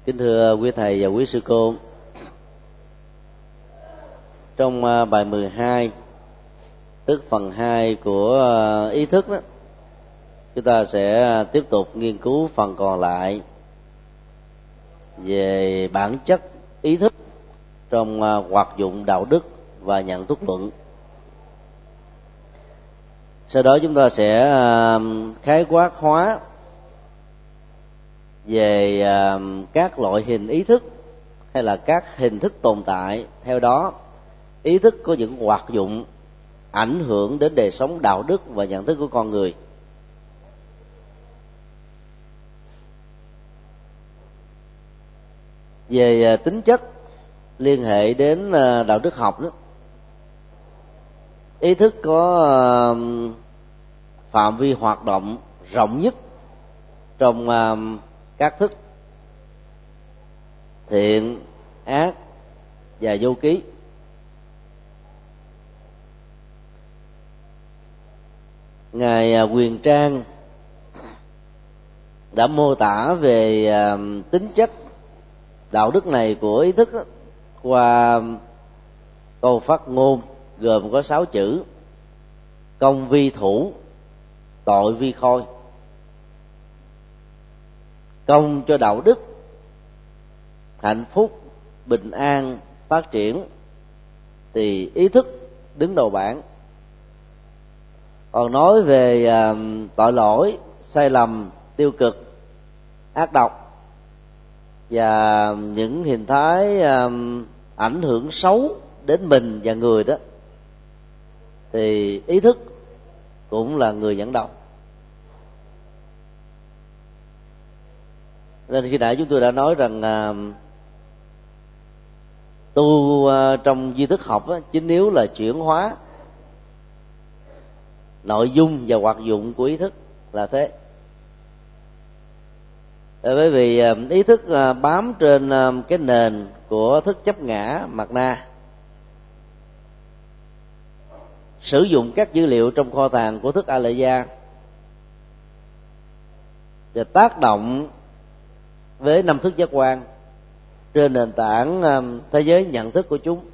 Kính thưa quý thầy và quý sư cô, trong bài 12, tức phần 2 của ý thức đó, chúng ta sẽ tiếp tục nghiên cứu phần còn lại về bản chất ý thức trong hoạt dụng đạo đức và nhận thức luận. Sau đó chúng ta sẽ khái quát hóa về các loại hình ý thức hay là các hình thức tồn tại. Theo đó, ý thức có những hoạt dụng ảnh hưởng đến đời sống đạo đức và nhận thức của con người. Về tính chất liên hệ đến đạo đức học đó, ý thức có phạm vi hoạt động rộng nhất trong các thức thiện, ác và vô ký. Ngài Quyền Trang đã mô tả về tính chất đạo đức này của ý thức qua câu phát ngôn gồm có 6 chữ: công vi thủ, tội vi khôi. Công cho đạo đức, hạnh phúc, bình an, phát triển, thì ý thức đứng đầu bảng. Còn nói về tội lỗi, sai lầm, tiêu cực, ác độc và những hình thái ảnh hưởng xấu đến mình và người đó, thì ý thức cũng là người dẫn đầu. Nên khi nãy chúng tôi đã nói rằng tu trong duy thức học chính yếu là chuyển hóa nội dung và hoạt dụng của ý thức là thế. Bởi vì ý thức bám trên cái nền của thức chấp ngã mạt na, sử dụng các dữ liệu trong kho tàng của thức a lệ gia và tác động với 5 thức giác quan trên nền tảng thế giới nhận thức của chúng.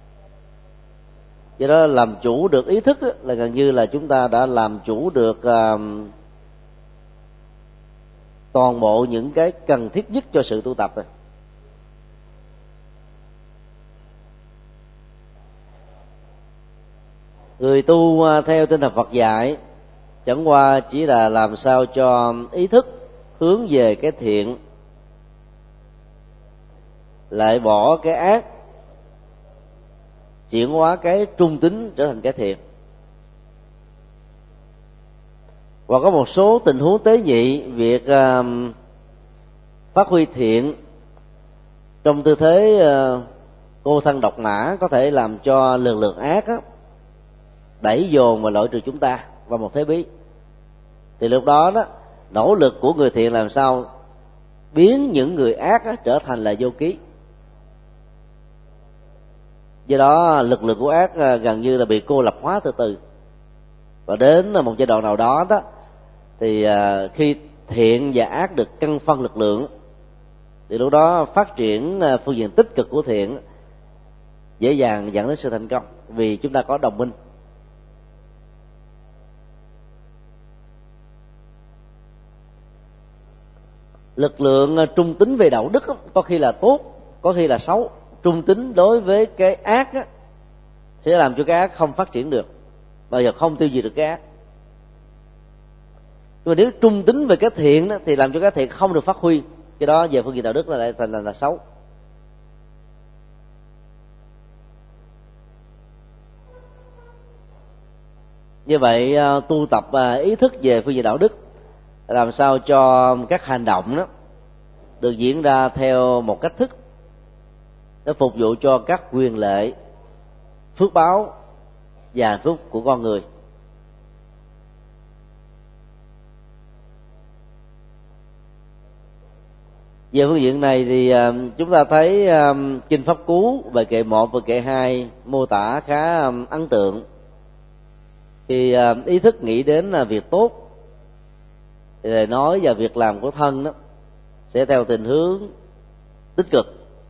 Do đó làm chủ được ý thức là gần như là chúng ta đã làm chủ được toàn bộ những cái cần thiết nhất cho sự tu tập rồi. Người tu theo tinh thần Phật dạy chẳng qua chỉ là làm sao cho ý thức hướng về cái thiện, lại bỏ cái ác, chuyển hóa cái trung tính trở thành cái thiện. Và có một số tình huống tế nhị, việc phát huy thiện trong tư thế cô thân độc mã có thể làm cho lực lượng ác đẩy dồn và loại trừ chúng ta vào một thế bí. Thì lúc đó nỗ lực của người thiện làm sao biến những người ác trở thành là vô ký. Do đó lực lượng của ác gần như là bị cô lập hóa từ từ, và đến một giai đoạn nào đó thì khi thiện và ác được cân phân lực lượng, thì lúc đó phát triển phương diện tích cực của thiện dễ dàng dẫn đến sự thành công, vì chúng ta có đồng minh. Lực lượng trung tính về đạo đức có khi là tốt, có khi là xấu. Trung tính đối với cái ác sẽ làm cho cái ác không phát triển được, bao giờ không tiêu diệt được cái ác. Nhưng mà nếu trung tính về cái thiện thì làm cho cái thiện không được phát huy, cái đó về phương diện đạo đức lại thành là xấu. Như vậy tu tập ý thức về phương diện đạo đức, làm sao cho các hành động đó được diễn ra theo một cách thức để phục vụ cho các quyền lệ, phước báo và hạnh phúc của con người. Về phương diện này thì chúng ta thấy Kinh Pháp Cú về kệ 1 và kệ 2 mô tả khá ấn tượng. Khi ý thức nghĩ đến việc tốt thì lời nói và việc làm của thân đó sẽ theo tình hướng tích cực.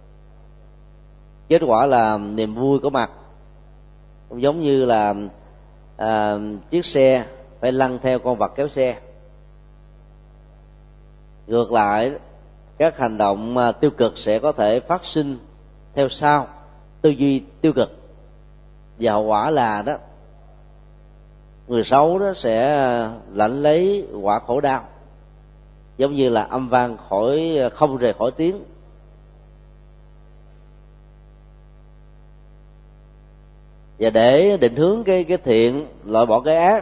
Kết quả là niềm vui có mặt, cũng giống như là chiếc xe phải lăn theo con vật kéo xe. Ngược lại, các hành động tiêu cực sẽ có thể phát sinh theo sau tư duy tiêu cực, và hậu quả là đó, người xấu đó sẽ lãnh lấy quả khổ đau, giống như là âm vang không rời khỏi tiếng. Và để định hướng cái thiện, loại bỏ cái ác,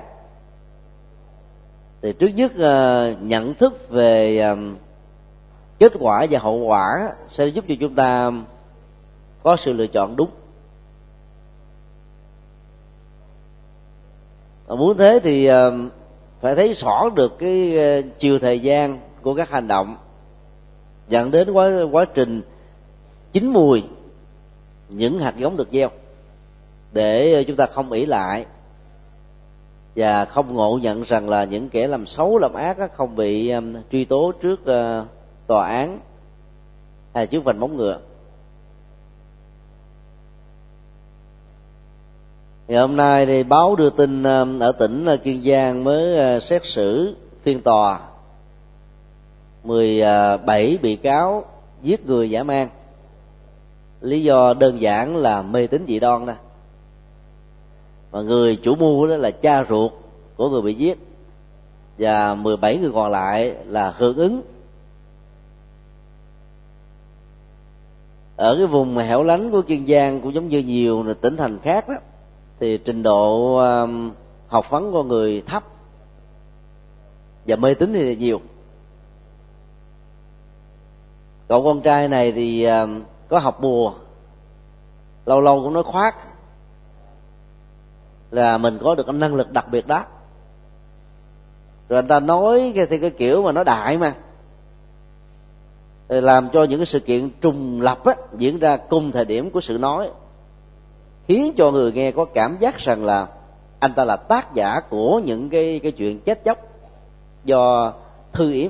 thì trước nhất nhận thức về kết quả và hậu quả sẽ giúp cho chúng ta có sự lựa chọn đúng. Muốn thế thì phải thấy rõ được cái chiều thời gian của các hành động, dẫn đến quá trình chín mùi những hạt giống được gieo, để chúng ta không ỷ lại và không ngộ nhận rằng là những kẻ làm xấu làm ác không bị truy tố trước tòa án hay trước vành móng ngựa. Ngày hôm nay thì báo đưa tin ở tỉnh Kiên Giang mới xét xử phiên tòa 17 bị cáo giết người dã man. Lý do đơn giản là mê tín dị đoan đó. Mà người chủ mưu đó là cha ruột của người bị giết, và 17 người còn lại là hưởng ứng. Ở cái vùng hẻo lánh của Kiên Giang cũng giống như nhiều tỉnh thành khác đó, thì trình độ học vấn của người thấp và mê tín thì nhiều. Cậu con trai này thì có học bùa, lâu lâu cũng nói khoác là mình có được cái năng lực đặc biệt đó. Rồi người ta nói cái kiểu mà nó đại mà, làm cho những cái sự kiện trùng lập á, diễn ra cùng thời điểm của sự nói, khiến cho người nghe có cảm giác rằng là anh ta là tác giả của những cái chuyện chết chóc do thư yếm.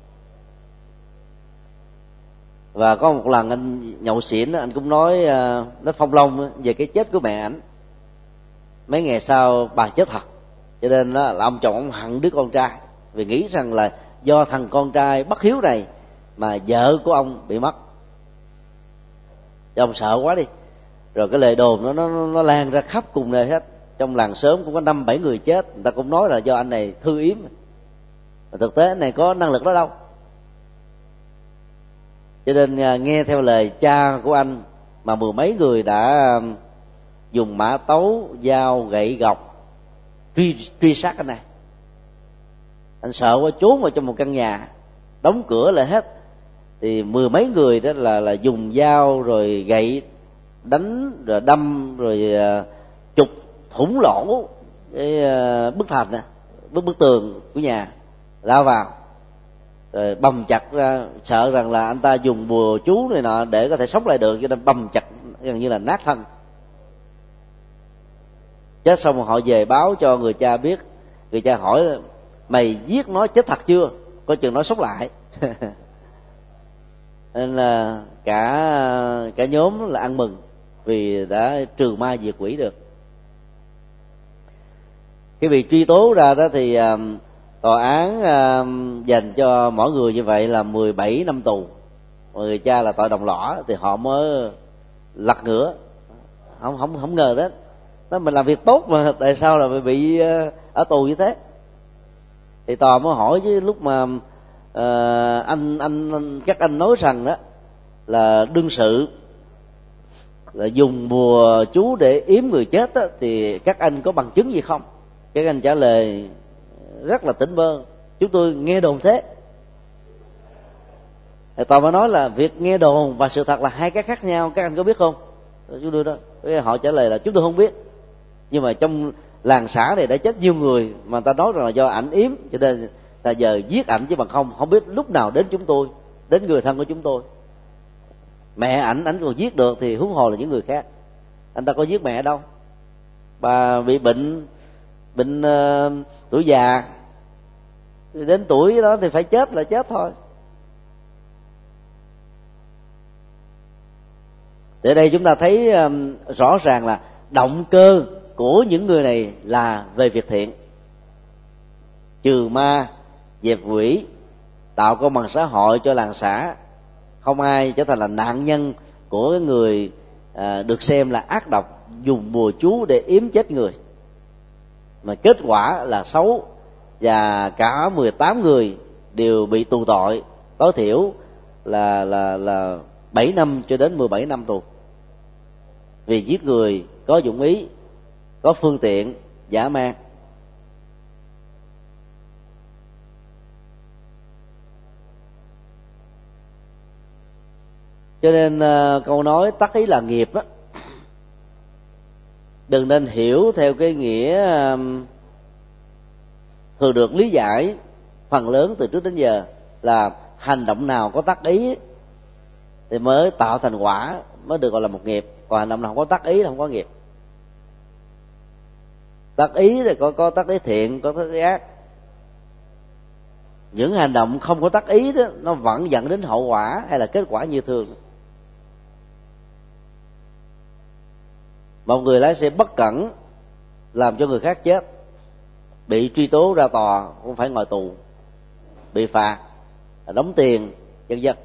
Và có một lần anh nhậu xỉn, anh cũng nói phong long về cái chết của mẹ ảnh. Mấy ngày sau bà chết thật, cho nên là ông chồng ông hận đứa con trai, vì nghĩ rằng là do thằng con trai bất hiếu này mà vợ của ông bị mất. Cho ông sợ quá đi. Rồi cái lời đồn nó lan ra khắp cùng nơi hết. Trong làng xóm cũng có 5-7 người chết, người ta cũng nói là do anh này thư yếm. Mà thực tế anh này có năng lực đó đâu. Cho nên nghe theo lời cha của anh mà 10 mấy người đã dùng mã tấu, dao, gậy, gọc truy sát anh này. Anh sợ quá trốn vào trong một căn nhà, đóng cửa lại hết. Thì 10 mấy người đó là dùng dao rồi gậy đánh rồi đâm rồi chụp thủng lỗ cái bức thành nè, bức tường của nhà, lao vào rồi bầm chặt ra, sợ rằng là anh ta dùng bùa chú này nọ để có thể sống lại được, cho nên bầm chặt gần như là nát thân. Chết xong họ về báo cho người cha biết. Người cha hỏi mày giết nó chết thật chưa, coi chừng nó sống lại. Nên là cả nhóm là ăn mừng vì đã trừ ma diệt quỷ được. Cái việc truy tố ra đó thì tòa án dành cho mỗi người như vậy là 17 năm tù. Người cha là tội đồng lõa, thì họ mới lật ngửa, không ngờ đấy. Đó, mình làm việc tốt mà tại sao là bị ở tù như thế? Thì tòa mới hỏi với lúc mà các anh nói rằng đó là đương sự là dùng bùa chú để yếm người chết đó, thì các anh có bằng chứng gì không? Các anh trả lời rất là tỉnh bơ: chúng tôi nghe đồn thế. Thì tòa mới nói là việc nghe đồn và sự thật là hai cái khác nhau, các anh có biết không? Chúng tôi đó, họ trả lời là chúng tôi không biết, nhưng mà trong làng xã này đã chết nhiều người mà người ta nói rằng là do ảnh yếm, cho nên là giờ giết ảnh, chứ bằng không biết lúc nào đến chúng tôi, đến người thân của chúng tôi. Mẹ ảnh còn giết được thì huống hồ là những người khác. Anh ta có giết mẹ đâu, bà bị bệnh tuổi già, đến tuổi đó thì phải chết là chết thôi. Từ đây chúng ta thấy rõ ràng là động cơ của những người này là về việc thiện, trừ ma, dẹp quỷ, tạo công bằng xã hội cho làng xã, không ai trở thành là nạn nhân của người được xem là ác độc, dùng bùa chú để yếm chết người, mà kết quả là xấu, và cả 18 người đều bị tù tội, tối thiểu là 7 năm cho đến 17 năm tù, vì giết người có dụng ý, có phương tiện dã man. Cho nên câu nói tắc ý là nghiệp á, đừng nên hiểu theo cái nghĩa thường được lý giải phần lớn từ trước đến giờ là hành động nào có tắc ý thì mới tạo thành quả, mới được gọi là một nghiệp, còn hành động nào không có tắc ý là không có nghiệp. Tắc ý thì có tắc ý thiện, có tắc ý ác. Những hành động không có tắc ý đó nó vẫn dẫn đến hậu quả hay là kết quả như thường. Một người lái xe bất cẩn làm cho người khác chết, bị truy tố ra tòa cũng phải ngồi tù, bị phạt, đóng tiền, vân vân.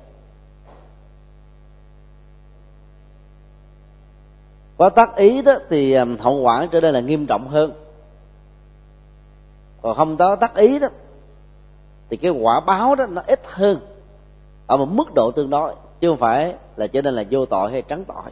Có tác ý đó thì hậu quả trở nên là nghiêm trọng hơn, còn không có tác ý đó thì cái quả báo đó nó ít hơn ở một mức độ tương đối, chứ không phải là trở nên là vô tội hay trắng tội.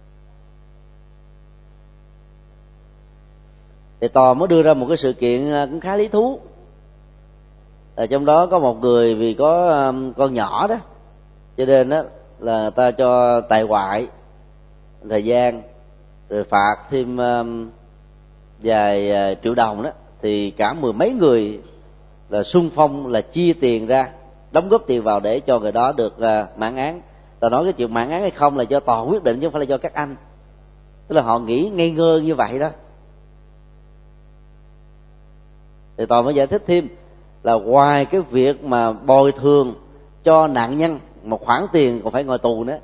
Thì tòa mới đưa ra một cái sự kiện cũng khá lý thú. Trong đó có một người vì có con nhỏ đó, cho nên đó là ta cho tại ngoại thời gian, rồi phạt thêm vài triệu đồng đó, thì cả mười mấy người là xung phong là chia tiền ra, đóng góp tiền vào để cho người đó được mãn án. Ta nói cái chuyện mãn án hay không là do tòa quyết định chứ không phải là do các anh, tức là họ nghĩ ngây ngơ như vậy đó. Thì tòa mới giải thích thêm là ngoài cái việc mà bồi thường cho nạn nhân một khoản tiền còn phải ngồi tù nữa.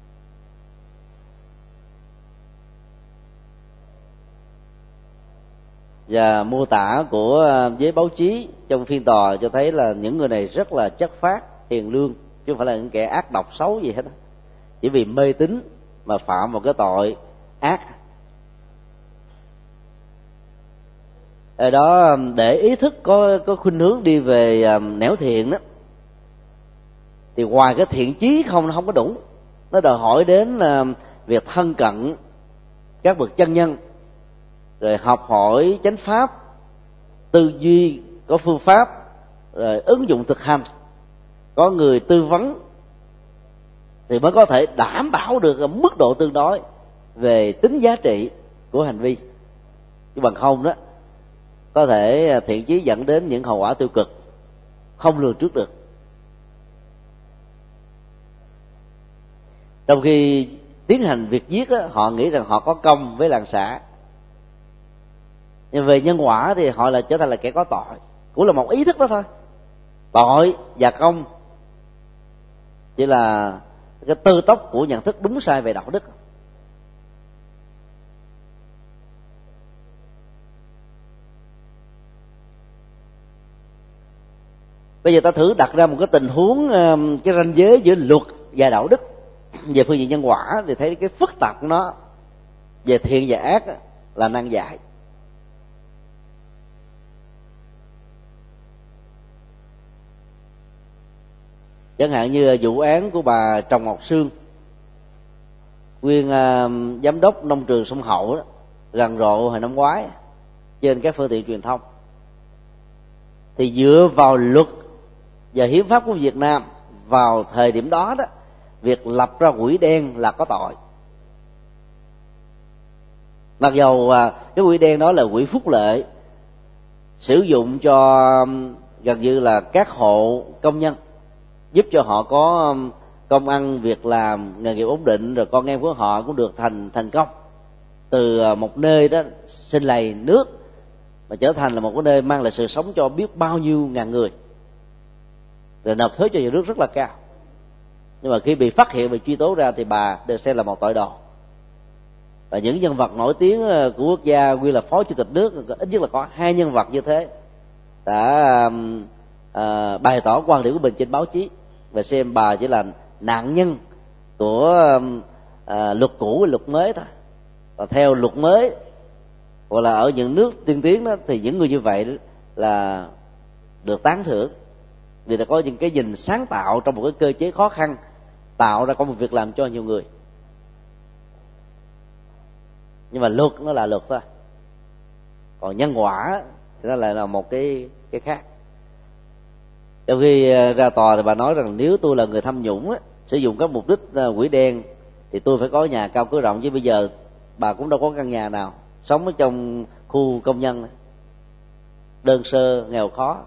Và mô tả của giới báo chí trong phiên tòa cho thấy là những người này rất là chất phác, hiền lương, chứ không phải là những kẻ ác độc xấu gì hết. Chỉ vì mê tín mà phạm một cái tội ác. Ở đó để ý thức có khuynh hướng đi về nẻo thiện đó, thì ngoài cái thiện chí không, nó không có đủ. Nó đòi hỏi đến việc thân cận các bậc chân nhân, rồi học hỏi chánh pháp, tư duy có phương pháp, rồi ứng dụng thực hành, có người tư vấn, thì mới có thể đảm bảo được mức độ tương đối về tính giá trị của hành vi. Chứ bằng không đó, có thể thiện chí dẫn đến những hậu quả tiêu cực không lường trước được. Trong khi tiến hành việc giết đó, họ nghĩ rằng họ có công với làng xã, nhưng về nhân quả thì họ là trở thành là kẻ có tội. Cũng là một ý thức đó thôi. Tội và công chỉ là cái tơ tóc của nhận thức đúng sai về đạo đức. Bây giờ ta thử đặt ra một cái tình huống, cái ranh giới giữa luật và đạo đức về phương diện nhân quả, thì thấy cái phức tạp của nó về thiện và ác là nan giải. Chẳng hạn như vụ án của bà Trồng Ngọc Sương, nguyên giám đốc nông trường sông Hậu đó, rầm rộ hồi năm ngoái trên các phương tiện truyền thông. Thì dựa vào luật và hiến pháp của Việt Nam vào thời điểm đó đó, việc lập ra quỹ đen là có tội. Mặc dầu cái quỹ đen đó là quỹ phúc lợi, sử dụng cho gần như là các hộ công nhân, giúp cho họ có công ăn việc làm, nghề nghiệp ổn định, rồi con em của họ cũng được thành công từ một nơi đó sinh lầy nước mà trở thành là một cái nơi mang lại sự sống cho biết bao nhiêu ngàn người, rồi nộp thuế cho nhà nước rất là cao. Nhưng mà khi bị phát hiện và truy tố ra thì bà được xem là một tội đồ, Và những nhân vật nổi tiếng của quốc gia nguyên là phó chủ tịch nước, ít nhất là có 2 nhân vật như thế đã bày tỏ quan điểm của mình trên báo chí, và xem bà chỉ là nạn nhân của luật cũ và luật mới thôi. Và theo luật mới hoặc là ở những nước tiên tiến đó, thì những người như vậy là được tán thưởng, vì đã có những cái nhìn sáng tạo trong một cái cơ chế khó khăn, tạo ra công việc làm cho nhiều người. Nhưng mà luật nó là luật thôi, còn nhân quả thì nó lại là một cái khác. Trong khi ra tòa thì bà nói rằng nếu tôi là người tham nhũng á, sử dụng các mục đích quỹ đen, thì tôi phải có nhà cao cửa rộng, chứ bây giờ bà cũng đâu có căn nhà nào, sống ở trong khu công nhân đơn sơ nghèo khó.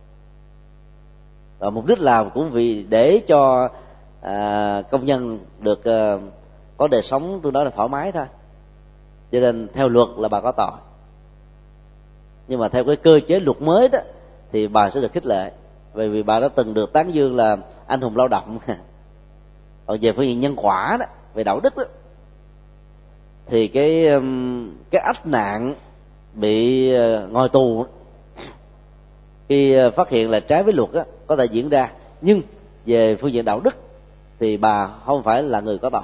Và mục đích làm cũng vì để cho công nhân được có đời sống tôi nói là thoải mái thôi, cho nên theo luật là bà có tội. Nhưng mà theo cái cơ chế luật mới đó thì bà sẽ được khích lệ, bởi vì bà đã từng được tán dương là anh hùng lao động. Còn về phương diện nhân quả đó, về đạo đức đó, thì cái ách nạn bị ngồi tù khi phát hiện là trái với luật đó, có thể diễn ra. Nhưng về phương diện đạo đức thì bà không phải là người có tội,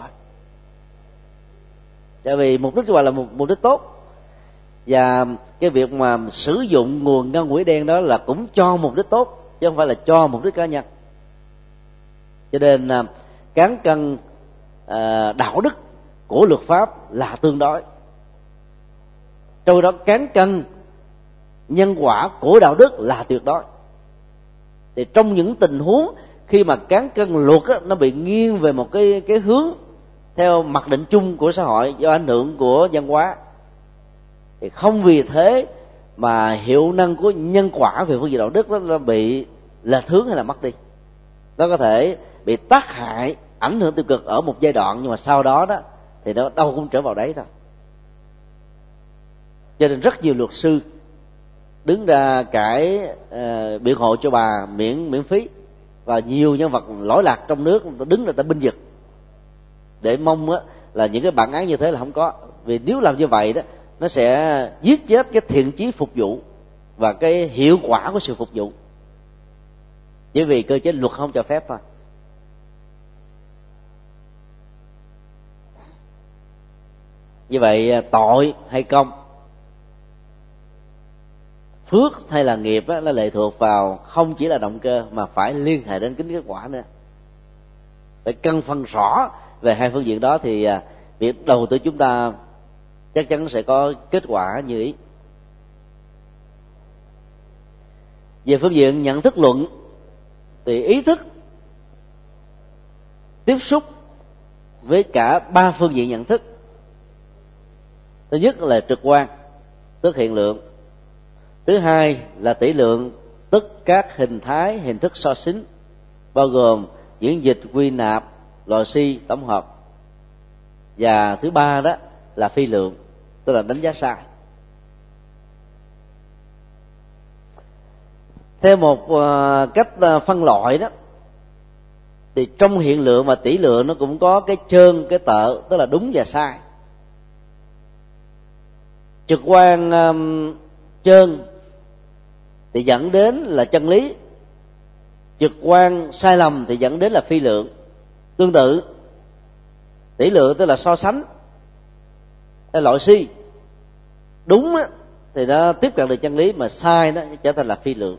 tại vì mục đích của bà là một mục đích tốt, và cái việc mà sử dụng nguồn ngân quỹ đen đó là cũng cho mục đích tốt, chứ không phải là cho mục đích cá nhân. Cho nên cán cân đạo đức của luật pháp là tương đối, trong đó cán cân nhân quả của đạo đức là tuyệt đối. Thì trong những tình huống khi mà cán cân luật á, nó bị nghiêng về một cái hướng theo mặc định chung của xã hội do ảnh hưởng của văn hóa, thì không vì thế mà hiệu năng của nhân quả về phương diện đạo đức nó bị lệch hướng hay là mất đi. Nó có thể bị tác hại, ảnh hưởng tiêu cực ở một giai đoạn, nhưng mà sau đó đó thì nó đâu cũng trở vào đấy thôi. Cho nên rất nhiều luật sư đứng ra cãi biện hộ cho bà miễn phí, và nhiều nhân vật lỗi lạc trong nước đứng ra ta binh vực để mong là những cái bản án như thế là không có. Vì nếu làm như vậy đó, nó sẽ giết chết cái thiện chí phục vụ và cái hiệu quả của sự phục vụ, chỉ vì cơ chế luật không cho phép thôi. Như vậy tội hay công, phước hay là nghiệp đó, nó lệ thuộc vào không chỉ là động cơ mà phải liên hệ đến kính kết quả nữa. Phải cân phân rõ về hai phương diện đó thì việc đầu tư chúng ta chắc chắn sẽ có kết quả như ý. Về phương diện nhận thức luận thì ý thức tiếp xúc với cả 3 phương diện nhận thức. Thứ nhất là trực quan, tức hiện lượng. Thứ hai là tỷ lượng, tức các hình thái, hình thức so sánh, bao gồm diễn dịch, quy nạp, lò xi, tổng hợp. Và thứ ba đó là phi lượng, tức là đánh giá sai. Theo một cách phân loại đó, thì trong hiện lượng và tỷ lượng nó cũng có cái trơn, cái tợ, tức là đúng và sai. Trực quan trơn thì dẫn đến là chân lý, trực quan sai lầm thì dẫn đến là phi lượng. Tương tự, tỷ lượng tức là so sánh, cái loại si đúng á, thì nó tiếp cận được chân lý, mà sai đó trở thành là phi lượng.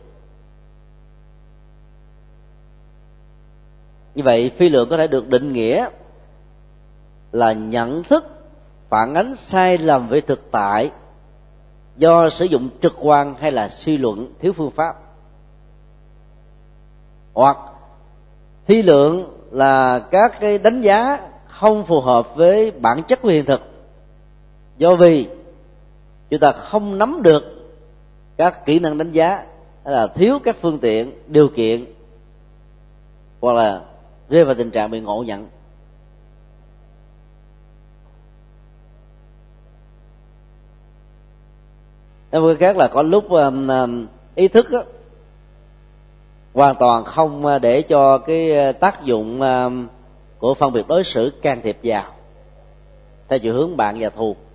Như vậy phi lượng có thể được định nghĩa là nhận thức phản ánh sai lầm về thực tại do sử dụng trực quan hay là suy luận thiếu phương pháp. Hoặc phi lượng là các cái đánh giá không phù hợp với bản chất của hiện thực, do vì chúng ta không nắm được các kỹ năng đánh giá, hay là thiếu các phương tiện, điều kiện, hoặc là rơi vào tình trạng bị ngộ nhận. Nói một cái khác là có lúc ý thức đó, hoàn toàn không để cho cái tác dụng của phân biệt đối xử can thiệp vào theo chiều hướng bạn và thù.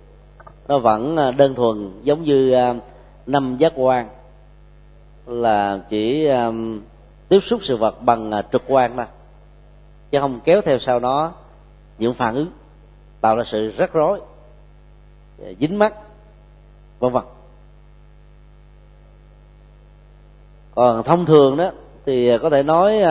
nó vẫn đơn thuần giống như 5 giác quan, là chỉ tiếp xúc sự vật bằng trực quan thôi, chứ không kéo theo sau đó những phản ứng tạo ra sự rắc rối, dính mắc, vân vân. Còn thông thường đó thì có thể nói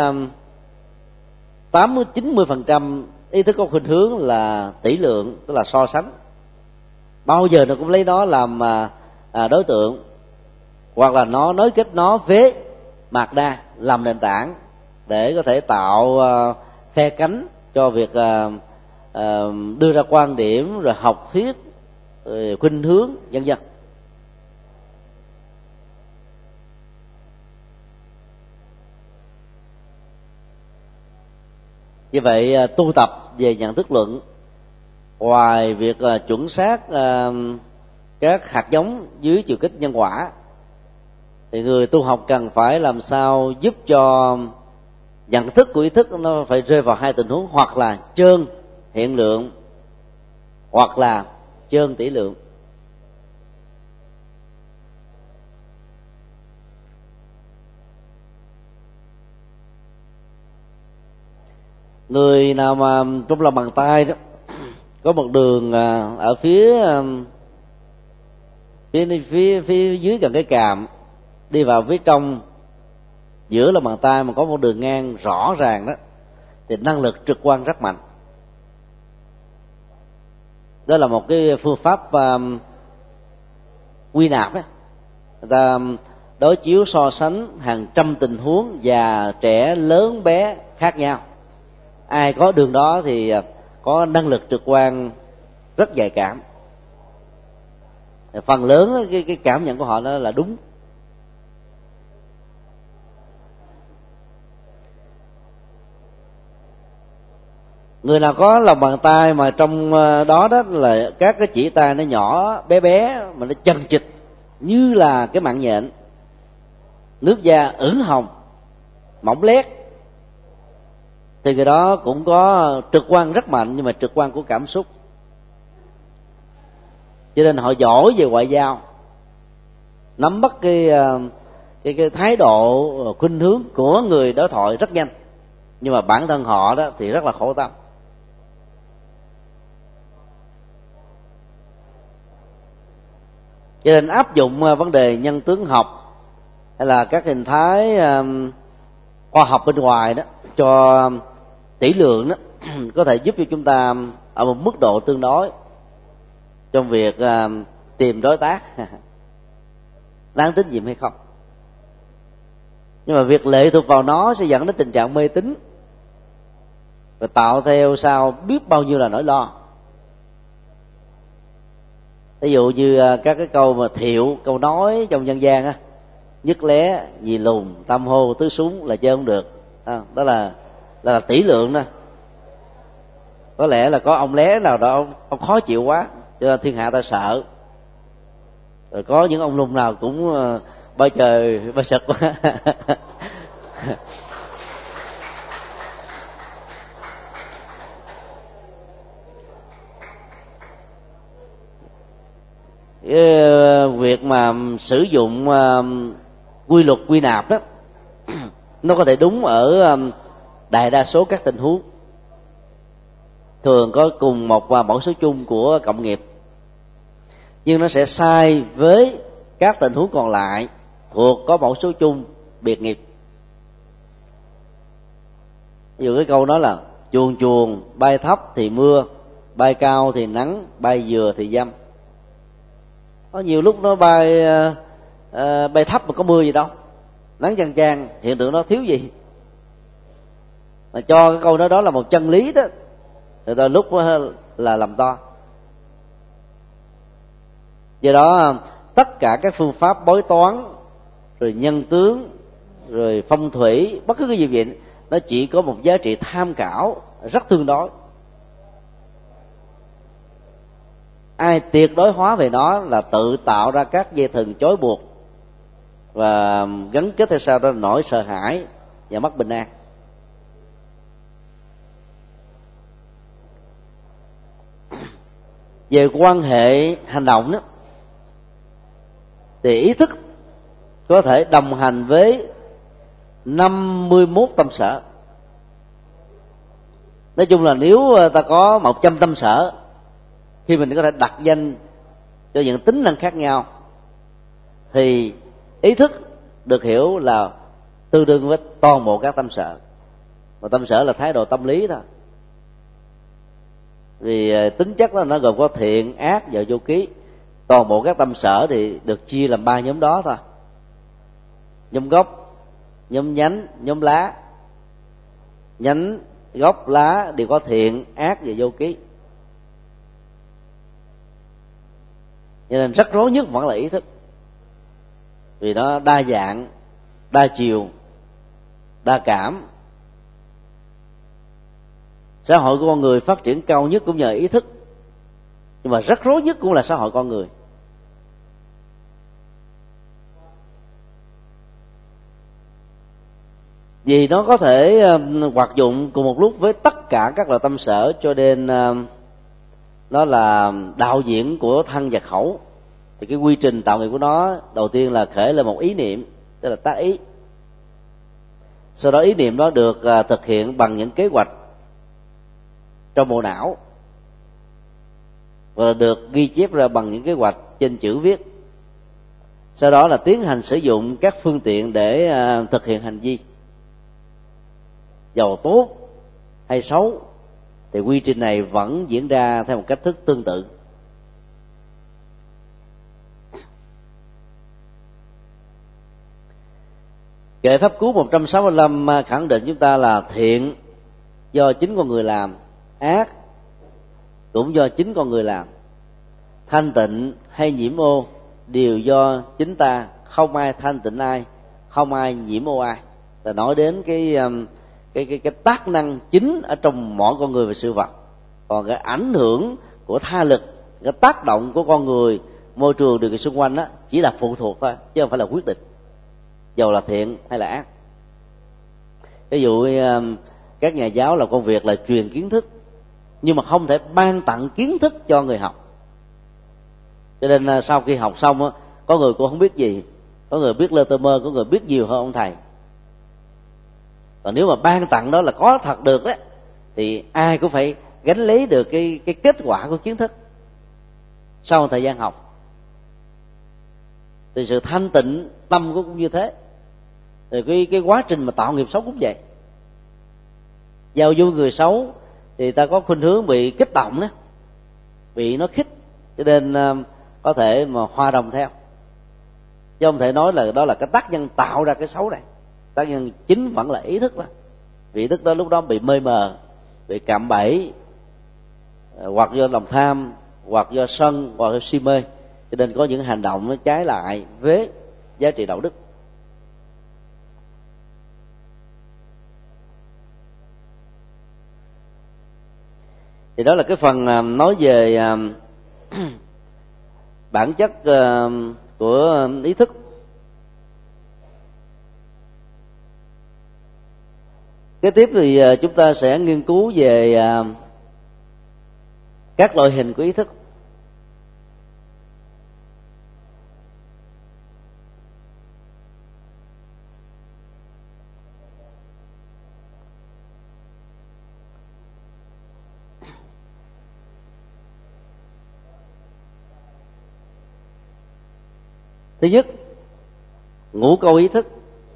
80-90% ý thức có khuynh hướng là tỷ lượng, tức là so sánh. Bao giờ nó cũng lấy nó làm đối tượng, hoặc là nó nối kết nó với mạt đa làm nền tảng để có thể tạo khe cánh cho việc đưa ra quan điểm, rồi học thuyết, rồi khuynh hướng, vân vân. Như vậy tu tập về nhận thức luận, ngoài việc chuẩn xác các hạt giống dưới chiều kích nhân quả, thì người tu học cần phải làm sao giúp cho nhận thức của ý thức nó phải rơi vào hai tình huống, hoặc là chơn hiện lượng, hoặc là chơn tỷ lượng. Người nào mà trong lòng bàn tay đó có một đường ở phía dưới gần cái càm đi vào phía trong giữa lòng bàn tay mà có một đường ngang rõ ràng đó, thì năng lực trực quan rất mạnh. Đó là một cái phương pháp quy nạp đó. Người ta đối chiếu so sánh hàng trăm tình huống già trẻ lớn bé khác nhau, ai có đường đó thì có năng lực trực quan rất nhạy cảm. Phần lớn cái cảm nhận của họ đó là đúng. Người nào có lòng bàn tay mà trong đó đó là các cái chỉ tay nó nhỏ bé bé mà nó chằng chịt như là cái mạng nhện, nước da ửng hồng mỏng lét, thì cái đó cũng có trực quan rất mạnh, nhưng mà trực quan của cảm xúc. Cho nên họ giỏi về ngoại giao, nắm bắt cái thái độ khuynh hướng của người đối thoại rất nhanh, nhưng mà bản thân họ đó thì rất là khổ tâm. Cho nên áp dụng vấn đề nhân tướng học hay là các hình thái khoa học bên ngoài đó cho tỷ lượng đó có thể giúp cho chúng ta ở một mức độ tương đối trong việc tìm đối tác đáng tín nhiệm hay không. Nhưng mà việc lệ thuộc vào nó sẽ dẫn đến tình trạng mê tín và tạo theo sau biết bao nhiêu là nỗi lo. Ví dụ như các cái câu mà thiệu, câu nói trong dân gian á, nhất lé nhì lùn tam hô tứ súng là chơi không được. Đó là tỷ lượng đó. Có lẽ là có ông lé nào đó ông khó chịu quá cho nên thiên hạ ta sợ, rồi có những ông lùn nào cũng bay trời bay sật quá. Việc mà sử dụng quy luật quy nạp đó nó có thể đúng ở đại đa số các tình huống, thường có cùng một mẫu số chung của cộng nghiệp, nhưng nó sẽ sai với các tình huống còn lại thuộc có mẫu số chung biệt nghiệp. Ví dụ cái câu nói là chuồn chuồn bay thấp thì mưa, bay cao thì nắng, bay vừa thì dâm. Có nhiều lúc nó bay thấp mà có mưa gì đâu, nắng chang chang, hiện tượng đó thiếu gì. Mà cho cái câu nói đó là một chân lý đó, thì đôi lúc là làm to. Do đó tất cả các phương pháp bói toán, rồi nhân tướng, rồi phong thủy, bất cứ cái gì vậy, nó chỉ có một giá trị tham khảo rất tương đối. Ai tuyệt đối hóa về nó là tự tạo ra các dây thừng chối buộc và gắn kết theo sau đó nỗi sợ hãi và mất bình an. Về quan hệ hành động đó, thì ý thức có thể đồng hành với 51 tâm sở. Nói chung là nếu ta có 100 tâm sở, khi mình có thể đặt danh cho những tính năng khác nhau, thì ý thức được hiểu là tương đương với toàn bộ các tâm sở. Mà tâm sở là thái độ tâm lý thôi, vì tính chất đó nó gồm có thiện, ác và vô ký. Toàn bộ các tâm sở thì được chia làm 3 nhóm đó thôi: nhóm gốc, nhóm nhánh, nhóm lá. Nhánh, gốc, lá đều có thiện, ác và vô ký, cho nên rất rối nhất vẫn là ý thức, vì nó đa dạng, đa chiều, đa cảm. Xã hội của con người phát triển cao nhất cũng nhờ ý thức, nhưng mà rất rối nhất cũng là xã hội con người. Vì nó có thể hoạt dụng cùng một lúc với tất cả các loại tâm sở, cho nên nó là đạo diễn của thân và khẩu. Thì cái quy trình tạo nghiệp của nó đầu tiên là khởi lên một ý niệm, tức là tác ý. Sau đó ý niệm đó được thực hiện bằng những kế hoạch trong bộ não, và được ghi chép ra bằng những kế hoạch trên chữ viết. Sau đó là tiến hành sử dụng các phương tiện để thực hiện hành vi. Dầu tốt hay xấu thì quy trình này vẫn diễn ra theo một cách thức tương tự. Kệ Pháp Cú 165 khẳng định chúng ta là thiện do chính con người làm, ác cũng do chính con người làm, thanh tịnh hay nhiễm ô đều do chính ta, không ai thanh tịnh ai, không ai nhiễm ô ai. Ta nói đến cái tác năng chính ở trong mỗi con người và sự vật. Còn cái ảnh hưởng của tha lực, cái tác động của con người, môi trường, điều kiện xung quanh đó chỉ là phụ thuộc thôi, chứ không phải là quyết định, dầu là thiện hay là ác. Ví dụ các nhà giáo làm công việc là truyền kiến thức, nhưng mà không thể ban tặng kiến thức cho người học. Cho nên sau khi học xong có người cũng không biết gì, có người biết lơ tơ mơ, có người biết nhiều hơn ông thầy. Còn nếu mà ban tặng đó là có thật được đấy, thì ai cũng phải gánh lấy được cái kết quả của kiến thức sau một thời gian học. Thì sự thanh tịnh tâm cũng như thế. Thì cái quá trình mà tạo nghiệp xấu cũng vậy. Giao du người xấu thì ta có khuynh hướng bị kích động đó, bị nó khích, cho nên có thể mà hòa đồng theo. Chứ không thể nói là đó là cái tác nhân tạo ra cái xấu này. Tác nhân chính vẫn là ý thức đó. Vì ý thức đó lúc đó bị mê mờ, bị cạm bẫy, hoặc do lòng tham, hoặc do sân, hoặc do si mê, cho nên có những hành động nó trái lại với giá trị đạo đức. Thì đó là cái phần nói về bản chất của ý thức. Kế tiếp thì chúng ta sẽ nghiên cứu về các loại hình của ý thức. Thứ nhất, ngũ câu ý thức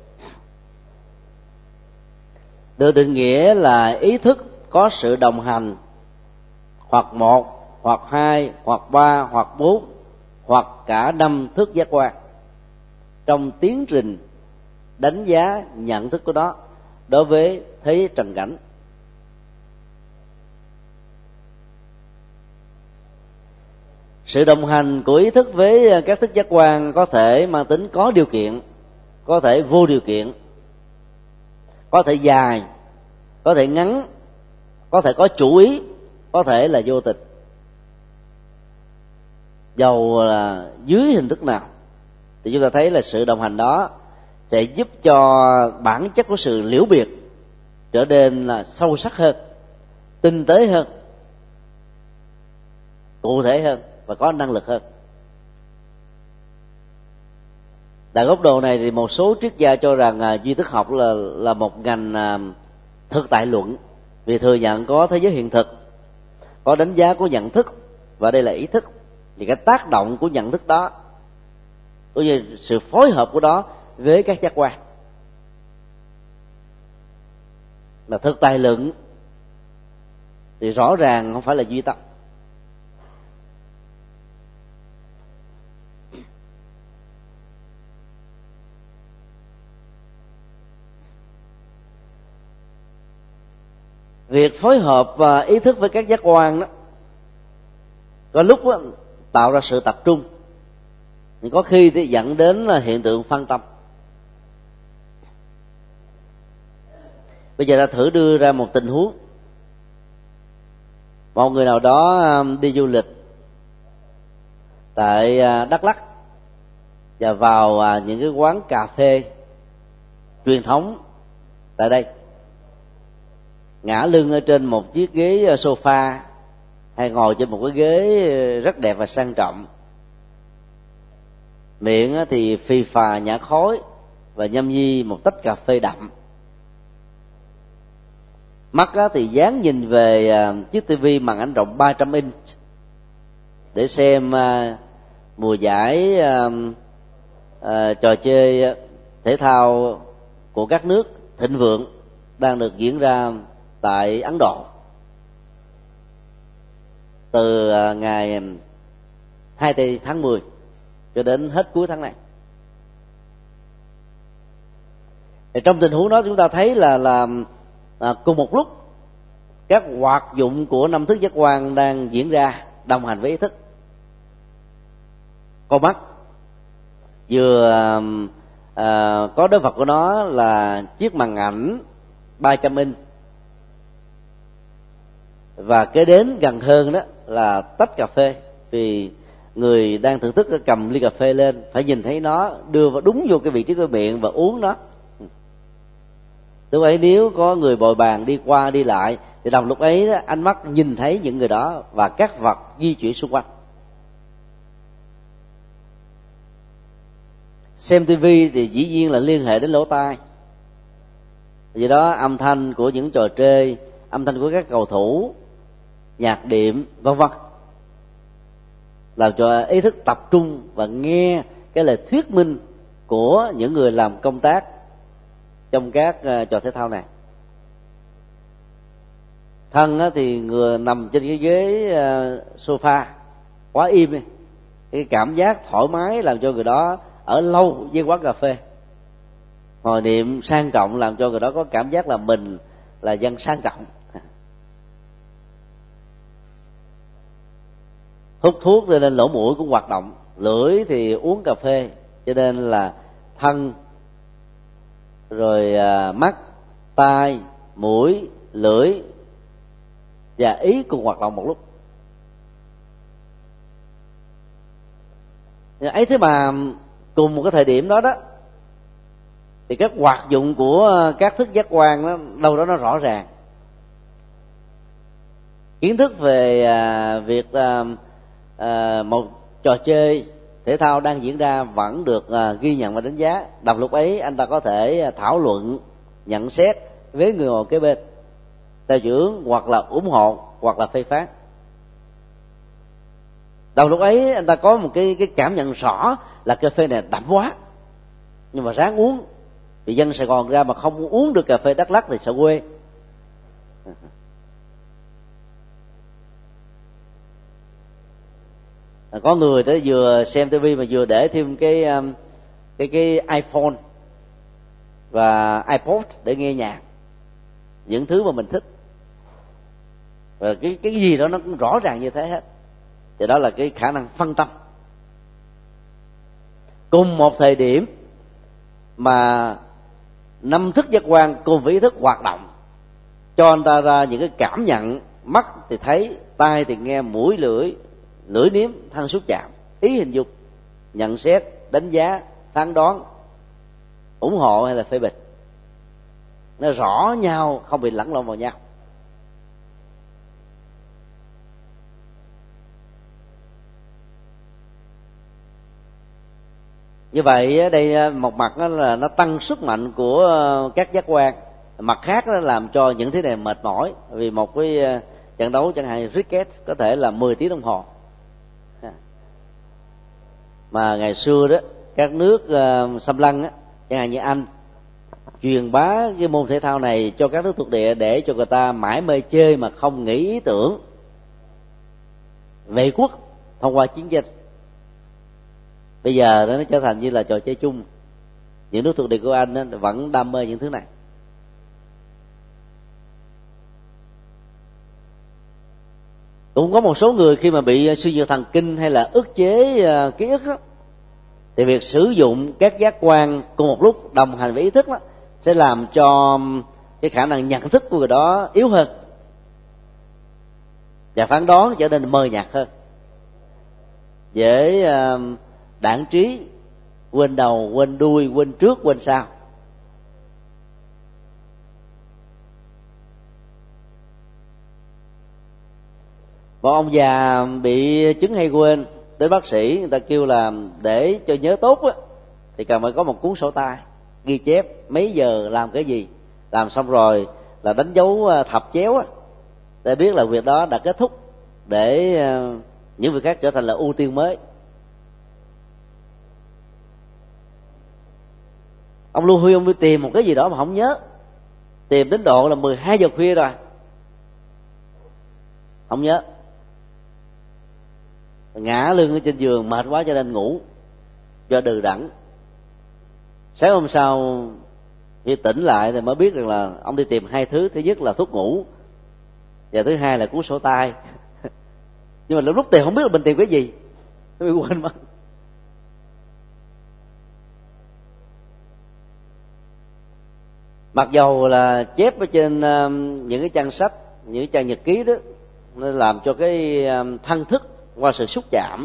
được định nghĩa là ý thức có sự đồng hành hoặc 1, hoặc 2, hoặc 3, hoặc 4, hoặc cả 5 thức giác quan trong tiến trình đánh giá nhận thức của nó đối với thế trần cảnh. Sự đồng hành của ý thức với các thức giác quan có thể mang tính có điều kiện, có thể vô điều kiện, có thể dài, có thể ngắn, có thể có chủ ý, có thể là vô tình. Dầu là dưới hình thức nào thì chúng ta thấy là sự đồng hành đó sẽ giúp cho bản chất của sự liễu biệt trở nên là sâu sắc hơn, tinh tế hơn. cụ thể hơn và có năng lực hơn. Tại góc độ này thì một số triết gia cho rằng duy thức học là một ngành thực tại luận, vì thừa nhận có thế giới hiện thực, có đánh giá của nhận thức, và đây là ý thức. Thì cái tác động của nhận thức đó, cũng như sự phối hợp của đó với các giác quan, là thực tại luận, thì rõ ràng không phải là duy tâm. Việc phối hợp ý thức với các giác quan đó, có lúc đó, tạo ra sự tập trung, thì có khi thì dẫn đến hiện tượng phân tâm. Bây giờ ta thử đưa ra một tình huống: một người nào đó đi du lịch tại Đắk Lắk và vào những cái quán cà phê truyền thống tại đây, ngã lưng ở trên một chiếc ghế sofa hay ngồi trên một cái ghế rất đẹp và sang trọng, miệng thì phì phà nhả khói và nhâm nhi một tách cà phê đậm, mắt thì dán nhìn về chiếc tivi màn ảnh rộng 300 inch để xem mùa giải trò chơi thể thao của các nước thịnh vượng đang được diễn ra tại Ấn Độ từ ngày 2 tháng 10 cho đến hết cuối tháng này. Thì trong tình huống đó chúng ta thấy là cùng một lúc các hoạt dụng của năm thức giác quan đang diễn ra đồng hành với ý thức. Con mắt vừa có đối vật của nó là chiếc màn ảnh 300 inch, và kế đến gần hơn đó là tách cà phê, vì người đang thưởng thức cầm ly cà phê lên phải nhìn thấy nó đưa vào đúng vô cái vị trí của miệng và uống nó. Lúc ấy nếu có người bồi bàn đi qua đi lại thì đồng lúc ấy đó, ánh mắt nhìn thấy những người đó và các vật di chuyển xung quanh. Xem tivi thì dĩ nhiên là liên hệ đến lỗ tai, vì đó âm thanh của những trò chơi, âm thanh của các cầu thủ, nhạc đệm vân vân, làm cho ý thức tập trung và nghe cái lời thuyết minh của những người làm công tác trong các trò thể thao này. Thân thì người nằm trên cái ghế sofa quá im, cái cảm giác thoải mái làm cho người đó ở lâu với quán cà phê. Hồi niệm sang trọng làm cho người đó có cảm giác là mình là dân sang trọng. Hút thuốc cho nên lỗ mũi cũng hoạt động, lưỡi thì uống cà phê, cho nên là thân rồi mắt, tai, mũi, lưỡi và ý cùng hoạt động một lúc. Ấy thế mà cùng một cái thời điểm đó đó thì các hoạt dụng của các thức giác quan đó, đâu đó nó rõ ràng. Kiến thức về việc một trò chơi thể thao đang diễn ra vẫn được ghi nhận và đánh giá. Đồng lúc ấy anh ta có thể thảo luận, nhận xét với người ngồi kế bên theo hướng hoặc là ủng hộ hoặc là phê phán. Đồng lúc ấy anh ta có một cái cảm nhận rõ là cà phê này đậm quá, nhưng mà ráng uống, vì dân Sài Gòn ra mà không uống được cà phê Đắk Lắk thì sợ quê. Có người đó vừa xem tivi mà vừa để thêm cái iPhone và iPod để nghe nhạc, những thứ mà mình thích, và cái gì đó nó cũng rõ ràng như thế hết. Thì đó là cái khả năng phân tâm. Cùng một thời điểm mà năm thức giác quan cùng với ý thức hoạt động, cho anh ta ra những cái cảm nhận: mắt thì thấy, tai thì nghe, mũi lưỡi nếm, thân xúc chạm, ý hình dung, nhận xét, đánh giá, phán đoán, ủng hộ hay là phê bình. Nó rõ nhau, không bị lẫn lộn vào nhau. Như vậy ở đây một mặt đó là nó tăng sức mạnh của các giác quan, mặt khác nó làm cho những thứ này mệt mỏi, vì một cái trận đấu chẳng hạn cricket có thể là 10 tiếng đồng hồ. Mà ngày xưa đó các nước xâm lăng á, chẳng hạn như Anh, truyền bá cái môn thể thao này cho các nước thuộc địa để cho người ta mãi mê chơi mà không nghĩ ý tưởng vệ quốc thông qua chiến tranh. Bây giờ nó trở thành như là trò chơi chung. Những nước thuộc địa của Anh vẫn đam mê những thứ này. Cũng có một số người khi mà bị suy nhược thần kinh hay là ức chế ký ức đó, thì việc sử dụng các giác quan cùng một lúc đồng hành với ý thức đó, sẽ làm cho cái khả năng nhận thức của người đó yếu hơn và phán đoán trở nên mờ nhạt hơn, dễ đãng trí, quên đầu quên đuôi, quên trước quên sau. Một ông già bị chứng hay quên, đến bác sĩ người ta kêu là để cho nhớ tốt á, thì cần phải có một cuốn sổ tay ghi chép mấy giờ làm cái gì, làm xong rồi là đánh dấu thập chéo á, để biết là việc đó đã kết thúc, để những việc khác trở thành là ưu tiên mới. Ông Lưu Huy, ông đi tìm một cái gì đó mà không nhớ, tìm đến độ là 12 giờ khuya rồi không nhớ, ngã lưng ở trên giường mệt quá cho nên ngủ do đừ đẫn. Sáng hôm sau khi tỉnh lại thì mới biết rằng là ông đi tìm hai thứ, thứ nhất là thuốc ngủ và thứ hai là cuốn sổ tay. Nhưng mà lúc tìm không biết là mình tìm cái gì, nó bị quên mất. Mặc dầu là chép ở trên những cái trang sách, những cái trang nhật ký đó, nó làm cho cái thân thức qua sự xúc chạm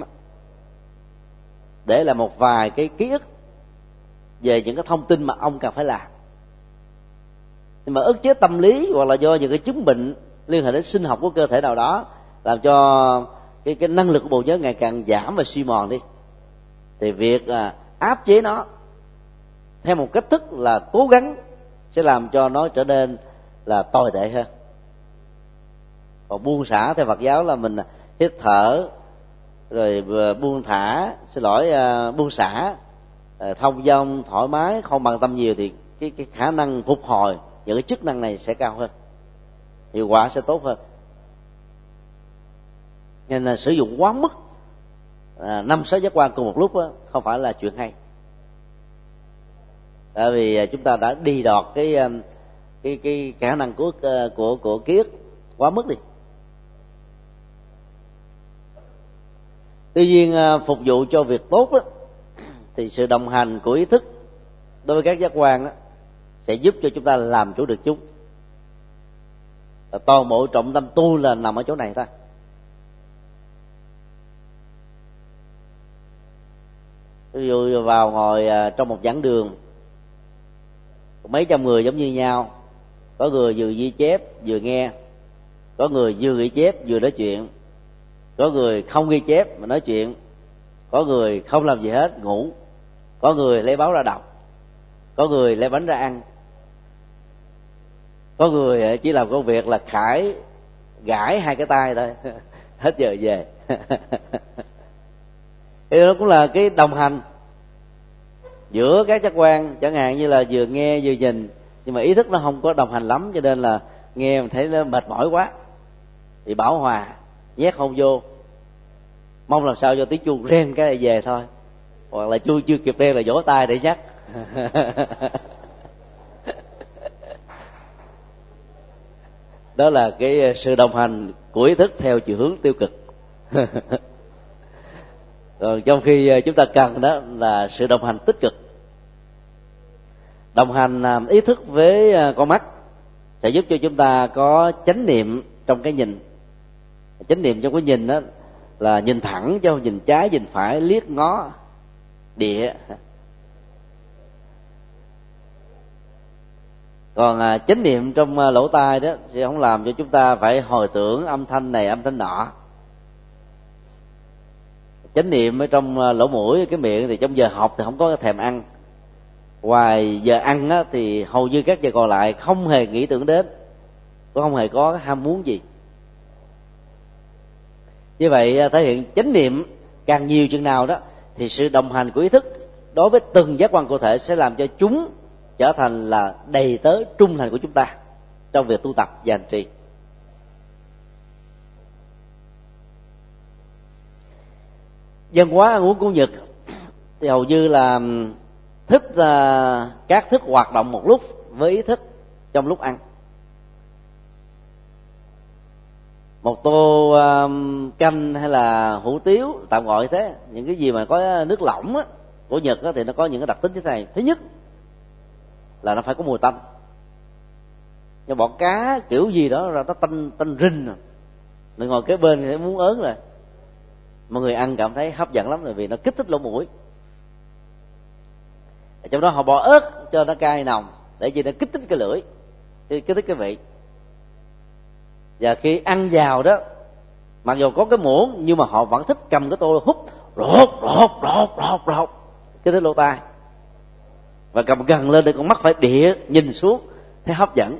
để là một vài cái ký ức về những cái thông tin mà ông cần phải làm. Nhưng mà ức chế tâm lý hoặc là do những cái chứng bệnh liên hệ đến sinh học của cơ thể nào đó làm cho cái năng lực của bộ nhớ ngày càng giảm và suy mòn đi, thì việc áp chế nó theo một cách thức là cố gắng sẽ làm cho nó trở nên là tồi tệ hơn. Còn buông xả theo Phật giáo là mình hít thở rồi buông thả, buông xả, thông dong thoải mái, không bận tâm nhiều, thì cái khả năng phục hồi những cái chức năng này sẽ cao hơn, hiệu quả sẽ tốt hơn. Nên là sử dụng quá mức 5-6 giác quan cùng một lúc đó, không phải là chuyện hay. Tại vì chúng ta đã đi đọt cái khả năng của ký ức quá mức đi. Tuy nhiên phục vụ cho việc tốt đó, thì sự đồng hành của ý thức đối với các giác quan đó, sẽ giúp cho chúng ta làm chủ được chúng. Toàn bộ trọng tâm tu là nằm ở chỗ này thôi. Ví dụ vào ngồi trong một giảng đường, mấy trăm người giống như nhau, có người vừa ghi chép vừa nghe, có người vừa ghi chép vừa nói chuyện, có người không ghi chép mà nói chuyện, có người không làm gì hết ngủ, có người lấy báo ra đọc, có người lấy bánh ra ăn, có người chỉ làm công việc là gãi hai cái tay thôi hết giờ về. Thì đó cũng là cái đồng hành giữa các giác quan, chẳng hạn như là vừa nghe vừa nhìn, nhưng mà ý thức nó không có đồng hành lắm, cho nên là nghe mình thấy nó mệt mỏi quá thì bảo hòa, nhét không vô, mong làm sao cho tiếng chuông reng cái này về thôi, hoặc là chuông chưa kịp reng là vỗ tay để nhắc. Đó là cái sự đồng hành của ý thức theo chiều hướng tiêu cực. Còn trong khi chúng ta cần đó là sự đồng hành tích cực. Đồng hành ý thức với con mắt sẽ giúp cho chúng ta có chánh niệm trong cái nhìn. Chánh niệm trong cái nhìn đó là nhìn thẳng chứ không nhìn trái nhìn phải, liếc ngó địa. Còn chánh niệm trong lỗ tai đó sẽ không làm cho chúng ta phải hồi tưởng âm thanh này âm thanh nọ. chánh niệm ở trong lỗ mũi cái miệng, thì trong giờ học thì không có thèm ăn, ngoài giờ ăn á, thì hầu như các giờ còn lại không hề nghĩ tưởng đến, cũng không hề có ham muốn gì. Như vậy thể hiện chánh niệm càng nhiều chừng nào đó thì sự đồng hành của ý thức đối với từng giác quan cụ thể sẽ làm cho chúng trở thành là đầy tớ trung thành của chúng ta trong việc tu tập và hành trì. Văn hóa ăn uống của Nhật thì hầu như là thích các thức hoạt động một lúc với ý thức trong lúc ăn. Một tô canh hay là hủ tiếu, tạm gọi thế, những cái gì mà có nước lỏng á, của Nhật á, thì nó có những cái đặc tính như thế này. Thứ nhất là nó phải có mùi tanh, như bọn cá kiểu gì đó ra nó tanh rinh rồi, mình ngồi kế bên thì muốn ớn rồi. Mọi người ăn cảm thấy hấp dẫn lắm rồi, vì nó kích thích lỗ mũi. Trong đó họ bỏ ớt cho nó cay nồng để cho nó kích thích cái lưỡi, kích thích cái vị. Và khi ăn vào đó, mặc dù có cái muỗng nhưng mà họ vẫn thích cầm cái tô hút rột cái thích lỗ tai, và cầm gần lên để con mắt phải đĩa nhìn xuống thấy hấp dẫn.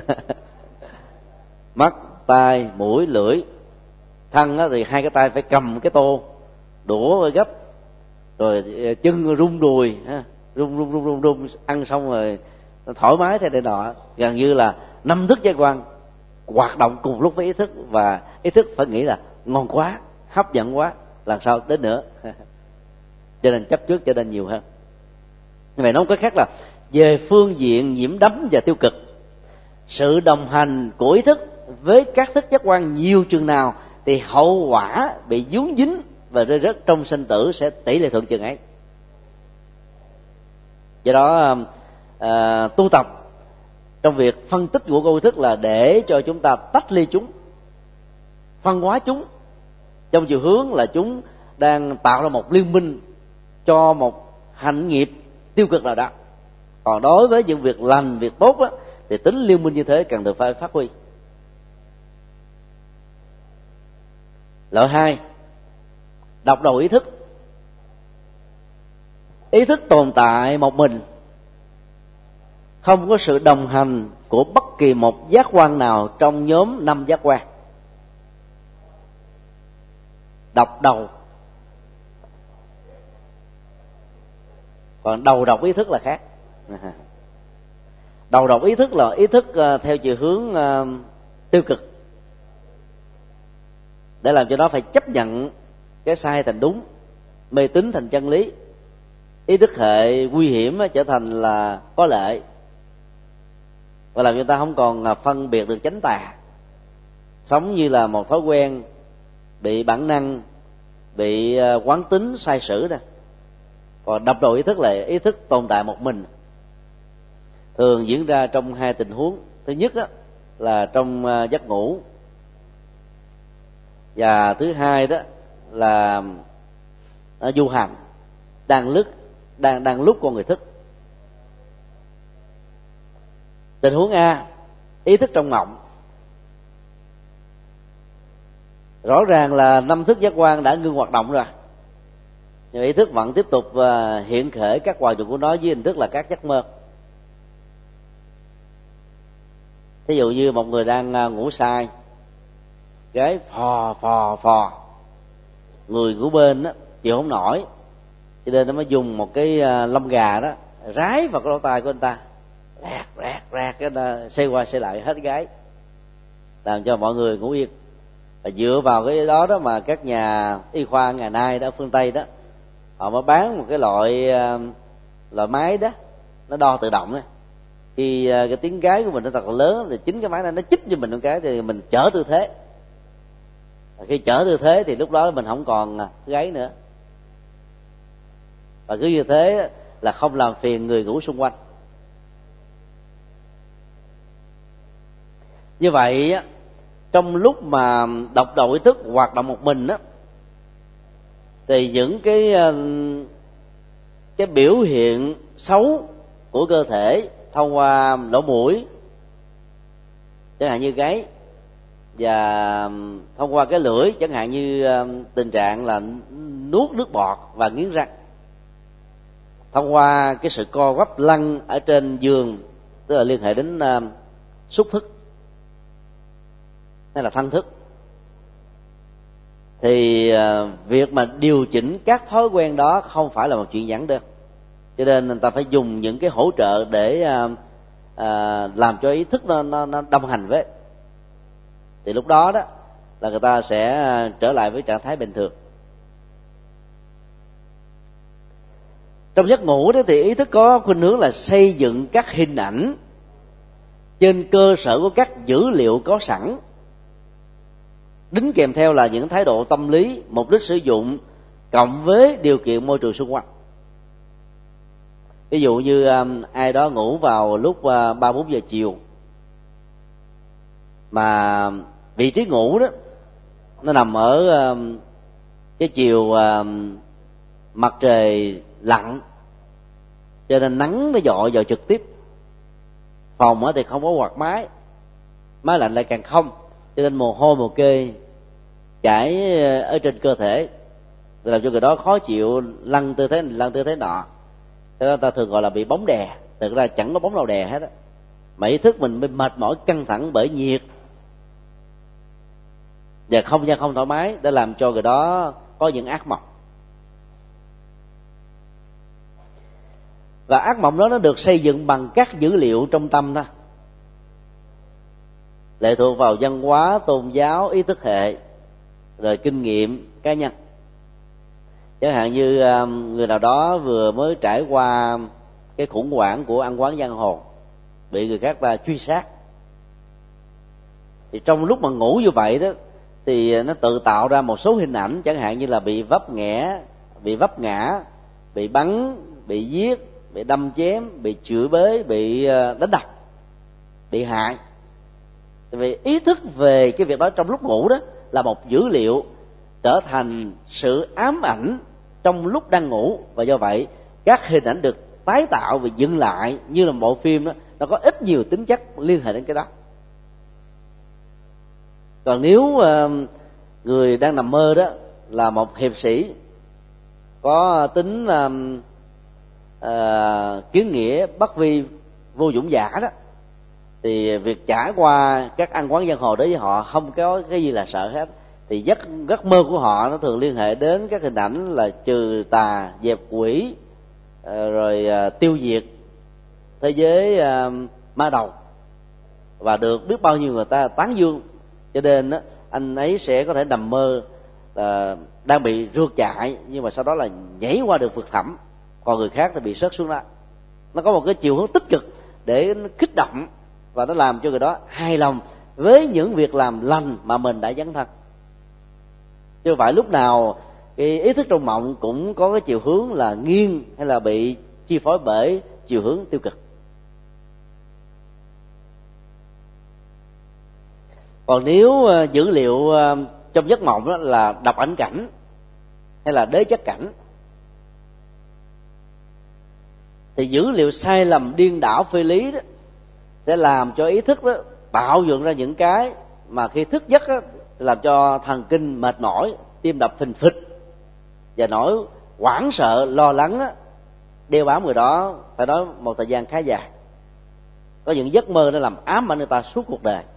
Mắt, tai, mũi, lưỡi, thân thì hai cái tay phải cầm cái tô, đũa gấp, rồi chân rung đùi, rung ăn xong rồi thoải mái thế này nọ. Gần như là 5 thức giác quan hoạt động cùng lúc với ý thức, và ý thức phải nghĩ là ngon quá, hấp dẫn quá, làm sao đến nữa. Cho nên chấp trước trở nên nhiều hơn. Như vậy nói cái khác là về phương diện nhiễm đắm và tiêu cực, sự đồng hành của ý thức với các thức giác quan nhiều chừng nào thì hậu quả bị dướng dính và rơi rớt trong sinh tử sẽ tỷ lệ thuận chừng ấy. Do đó tu tập trong việc phân tích của vô thức là để cho chúng ta tách ly chúng, phân hóa chúng trong chiều hướng là chúng đang tạo ra một liên minh cho một hạnh nghiệp tiêu cực nào đó. Còn đối với những việc lành, việc tốt đó, thì tính liên minh như thế cần được phải phát huy. Loại 2, độc đầu ý thức. Ý thức tồn tại một mình, không có sự đồng hành của bất kỳ một giác quan nào trong nhóm 5 giác quan. Độc đầu. Còn đầu độc ý thức là khác. Đầu độc ý thức là ý thức theo chiều hướng tiêu cực, để làm cho nó phải chấp nhận cái sai thành đúng, mê tín thành chân lý, ý thức hệ nguy hiểm trở thành là có lợi, và làm cho ta không còn phân biệt được chánh tà, sống như là một thói quen, bị bản năng, bị quán tính sai sử đó. Còn độc đầu ý thức là ý thức tồn tại một mình, thường diễn ra trong 2 tình huống. Thứ nhất đó là trong giấc ngủ, và thứ hai đó là du hành, đang lúc con người thức. Tình huống A, ý thức trong mộng. Rõ ràng là 5 thức giác quan đã ngưng hoạt động rồi, nhưng ý thức vẫn tiếp tục hiện khởi các hoạt động của nó với hình thức là các giấc mơ. Thí dụ như một người đang ngủ sai, gáy phò, người của bên đó chịu không nổi, cho nên nó mới dùng một cái lông gà đó rái vào cái lỗ tai của anh ta, rạc cái xoay qua xoay lại hết gáy, làm cho mọi người ngủ yên. Và dựa vào cái đó đó mà các nhà y khoa ngày nay đó, phương Tây đó, họ mới bán một cái loại máy đó, nó đo tự động đó. Khi cái tiếng gáy của mình nó thật là lớn thì chính cái máy này nó chích cho mình một cái thì mình chở tư thế. Và khi chở tư thế thì lúc đó mình không còn gáy nữa, và cứ như thế là không làm phiền người ngủ xung quanh. Như vậy trong lúc mà độc đầu ý thức hoạt động một mình đó, thì những cái biểu hiện xấu của cơ thể thông qua lỗ mũi, chẳng hạn như gáy, và thông qua cái lưỡi, chẳng hạn như tình trạng là nuốt nước bọt và nghiến răng. Thông qua cái sự co quắp lăn ở trên giường, tức là liên hệ đến xúc thức hay là thân thức, thì việc mà điều chỉnh các thói quen đó không phải là một chuyện giản đơn. Cho nên người ta phải dùng những cái hỗ trợ để làm cho ý thức nó đồng hành với. Thì lúc đó đó là người ta sẽ trở lại với trạng thái bình thường. Trong giấc ngủ đó thì ý thức có khuynh hướng là xây dựng các hình ảnh trên cơ sở của các dữ liệu có sẵn, đính kèm theo là những thái độ tâm lý, mục đích sử dụng cộng với điều kiện môi trường xung quanh. Ví dụ như ai đó ngủ vào lúc 3-4 giờ chiều, mà vị trí ngủ đó nó nằm ở cái chiều mặt trời lặn, cho nên nắng nó dội vào trực tiếp. Phòng thì không có quạt máy lạnh lại càng không, cho nên mồ hôi mồ kê chảy ở trên cơ thể, làm cho người đó khó chịu, lăn tư thế này lăn tư thế nọ. Thế đó ta thường gọi là bị bóng đè. Thực ra chẳng có bóng nào đè hết á, mà ý thức mình bị mệt mỏi căng thẳng bởi nhiệt và không gian không thoải mái, để làm cho người đó có những ác mộng. Và ác mộng đó nó được xây dựng bằng các dữ liệu trong tâm thôi, lệ thuộc vào văn hóa, tôn giáo, ý thức hệ, rồi kinh nghiệm cá nhân. Chẳng hạn như người nào đó vừa mới trải qua cái khủng hoảng của ăn quán giang hồ, bị người khác ta truy sát, thì trong lúc mà ngủ như vậy đó thì nó tự tạo ra một số hình ảnh, chẳng hạn như là bị vấp ngã, bị bắn, bị giết, bị đâm chém, bị chửi bới, bị đánh đập, bị hại. Vì ý thức về cái việc đó trong lúc ngủ đó là một dữ liệu trở thành sự ám ảnh trong lúc đang ngủ, và do vậy các hình ảnh được tái tạo và dựng lại như là một bộ phim đó, nó có ít nhiều tính chất liên hệ đến cái đó. Còn nếu người đang nằm mơ đó là một hiệp sĩ có tính kiến nghĩa bất vi, vô dũng giả đó, thì việc trải qua các ăn quán giang hồ đối với họ không có cái gì là sợ hết. Thì giấc mơ của họ nó thường liên hệ đến các hình ảnh là trừ tà, dẹp quỷ, rồi tiêu diệt thế giới ma đầu, và được biết bao nhiêu người ta tán dương. Cho nên đó, anh ấy sẽ có thể nằm mơ đang bị rượt chạy, nhưng mà sau đó là nhảy qua được vực thẳm, còn người khác thì bị rớt xuống đó. Nó có một cái chiều hướng tích cực để nó kích động, và nó làm cho người đó hài lòng với những việc làm lành mà mình đã dấn thân. Chứ không phải lúc nào cái ý thức trong mộng cũng có cái chiều hướng là nghiêng hay là bị chi phối bởi chiều hướng tiêu cực. Còn nếu dữ liệu trong giấc mộng đó là đọc ảnh cảnh hay là đế chất cảnh, thì dữ liệu sai lầm điên đảo phi lý đó sẽ làm cho ý thức đó tạo dựng ra những cái mà khi thức giấc đó, làm cho thần kinh mệt mỏi, tim đập phình phịch, và nỗi hoảng sợ lo lắng đó, đeo bám người đó phải nói một thời gian khá dài. Có những giấc mơ nó làm ám ảnh người ta suốt cuộc đời.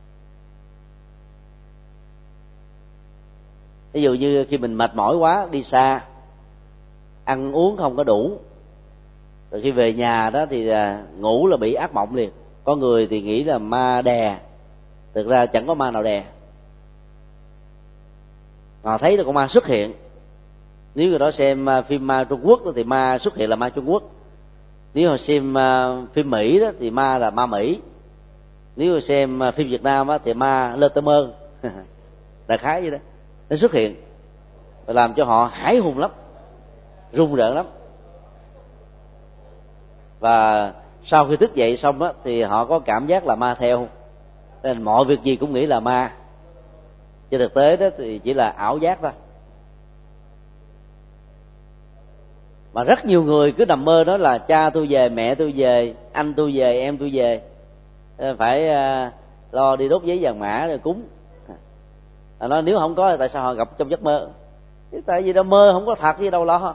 Ví dụ như khi mình mệt mỏi quá, đi xa, ăn uống không có đủ, rồi khi về nhà đó thì ngủ là bị ác mộng liền. Có người thì nghĩ là ma đè, thực ra chẳng có ma nào đè, họ thấy là con ma xuất hiện. Nếu người đó xem phim ma Trung Quốc thì ma xuất hiện là ma Trung Quốc. Nếu họ xem phim Mỹ đó thì ma là ma Mỹ. Nếu họ xem phim Việt Nam đó, thì ma Lơ Tơ Mơ đại khái vậy đó, nó xuất hiện và làm cho họ hãi hùng lắm, run rợn lắm. Và sau khi thức dậy xong á thì họ có cảm giác là ma theo, nên mọi việc gì cũng nghĩ là ma. Trên thực tế đó thì chỉ là ảo giác thôi. Mà rất nhiều người cứ nằm mơ đó là cha tôi về, mẹ tôi về, anh tôi về, em tôi về, phải lo đi đốt giấy vàng mã rồi cúng. Nói nếu không có thì tại sao họ gặp trong giấc mơ? Tại vì đâu mơ không có thật gì đâu lo.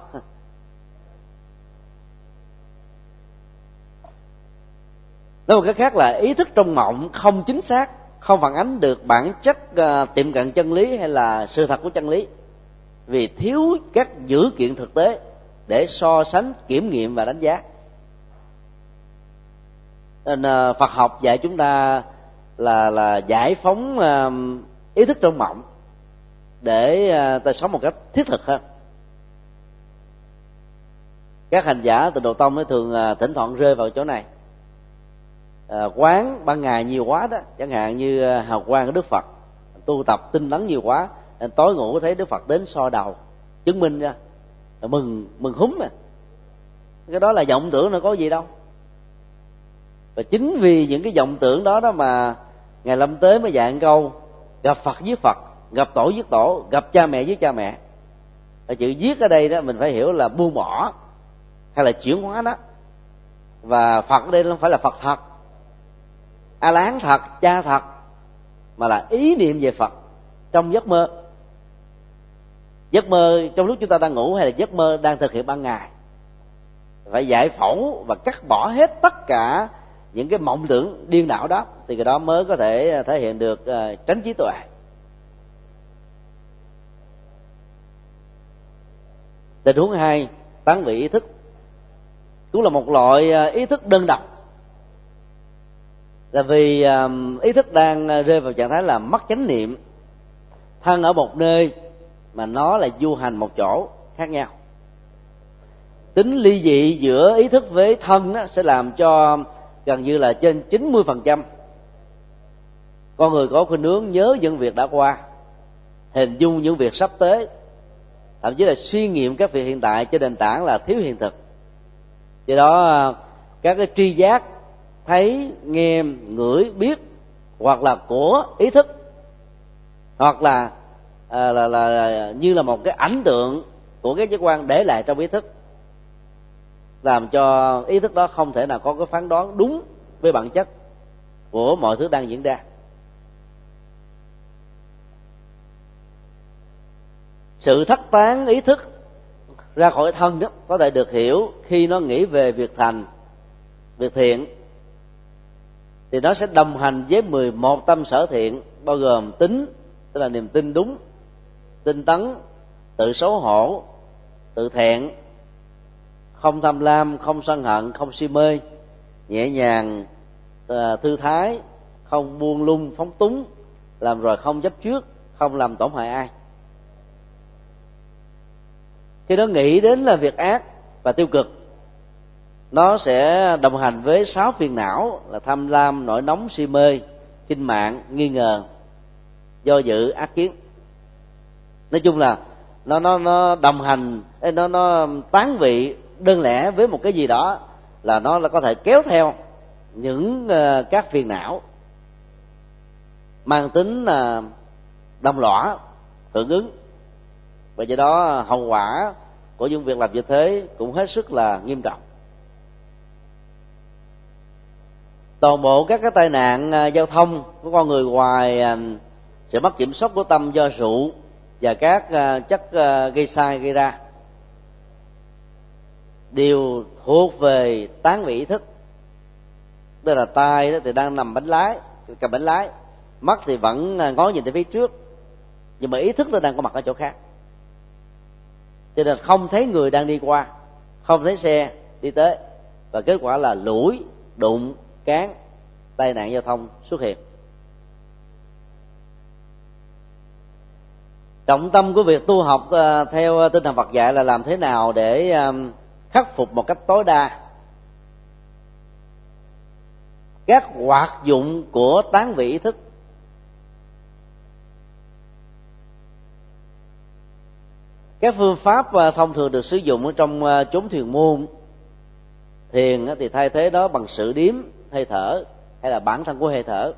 Nói một cái khác là ý thức trong mộng không chính xác, không phản ánh được bản chất tiệm cận chân lý hay là sự thật của chân lý, vì thiếu các dữ kiện thực tế để so sánh, kiểm nghiệm và đánh giá. Nên Phật học dạy chúng ta là giải phóng ý thức trong mộng để ta sống một cách thiết thực hơn. Các hành giả Tịnh Độ Tông thường thỉnh thoảng rơi vào chỗ này. Quán ban ngày nhiều quá đó, chẳng hạn như hào quang của Đức Phật, tu tập tinh tấn nhiều quá, tối ngủ thấy Đức Phật đến so đầu chứng minh ra, mừng húm à. Cái đó là vọng tưởng, nó có gì đâu. Và chính vì những cái vọng tưởng đó đó mà Ngài Lâm Tế mới dạy một câu: gặp Phật giết Phật, gặp tổ giết tổ, gặp cha mẹ giết cha mẹ. Và chữ giết ở đây đó mình phải hiểu là buông bỏ hay là chuyển hóa đó. Và Phật ở đây không phải là Phật thật, A La Hán thật, cha thật, mà là ý niệm về Phật trong giấc mơ. Giấc mơ trong lúc chúng ta đang ngủ hay là giấc mơ đang thực hiện ban ngày, phải giải phẫu và cắt bỏ hết tất cả những cái mộng tưởng điên đảo đó, thì cái đó mới có thể thể hiện được tránh trí tuệ. Tình huống 2, tán vị ý thức, cũng là một loại ý thức đơn độc. Là vì ý thức đang rơi vào trạng thái là mất chánh niệm, thân ở một nơi mà nó là du hành một chỗ khác nhau. Tính ly dị giữa ý thức với thân đó sẽ làm cho gần như là trên 90% con người có khuynh hướng nhớ những việc đã qua, hình dung những việc sắp tới, thậm chí là suy nghiệm các việc hiện tại trên nền tảng là thiếu hiện thực. Do đó các cái tri giác thấy, nghe, ngửi, biết hoặc là của ý thức, hoặc là như là một cái ảnh tượng của các giác quan để lại trong ý thức, làm cho ý thức đó không thể nào có cái phán đoán đúng với bản chất của mọi thứ đang diễn ra. Sự thất tán ý thức ra khỏi thân đó có thể được hiểu khi nó nghĩ về việc thành, việc thiện, thì nó sẽ đồng hành với 11 tâm sở thiện, bao gồm tính, tức là niềm tin đúng, tinh tấn, tự xấu hổ, tự thẹn, không tham lam, không sân hận, không si mê, nhẹ nhàng, thư thái, không buông lung phóng túng, làm rồi không chấp trước, không làm tổn hại ai. Khi nó nghĩ đến là việc ác và tiêu cực, nó sẽ đồng hành với 6 phiền não là tham lam, nổi nóng, si mê, khinh mạng, nghi ngờ, do dự, ác kiến. Nói chung là nó đồng hành, nó tán vị đơn lẻ với một cái gì đó, là nó là có thể kéo theo những các phiền não mang tính là đồng lõa hưởng ứng, và do đó hậu quả của những việc làm như thế cũng hết sức là nghiêm trọng. Toàn bộ các cái tai nạn giao thông của con người, ngoài sự mất kiểm soát của tâm do rượu và các chất gây sai gây ra, đều thuộc về tán vị ý thức. Tức là tay đó thì đang nằm bánh lái, cầm bánh lái, mắt thì vẫn ngó nhìn tới phía trước, nhưng mà ý thức nó đang có mặt ở chỗ khác, cho nên không thấy người đang đi qua, không thấy xe đi tới, và kết quả là lủi, đụng, cán, tai nạn giao thông xuất hiện. Trọng tâm của việc tu học theo tinh thần Phật dạy là làm thế nào để khắc phục một cách tối đa các hoạt dụng của tán vị ý thức. Các phương pháp thông thường được sử dụng ở trong chốn thiền môn, thiền thì thay thế đó bằng sự điếm, hơi thở, hay là bản thân của hơi thở,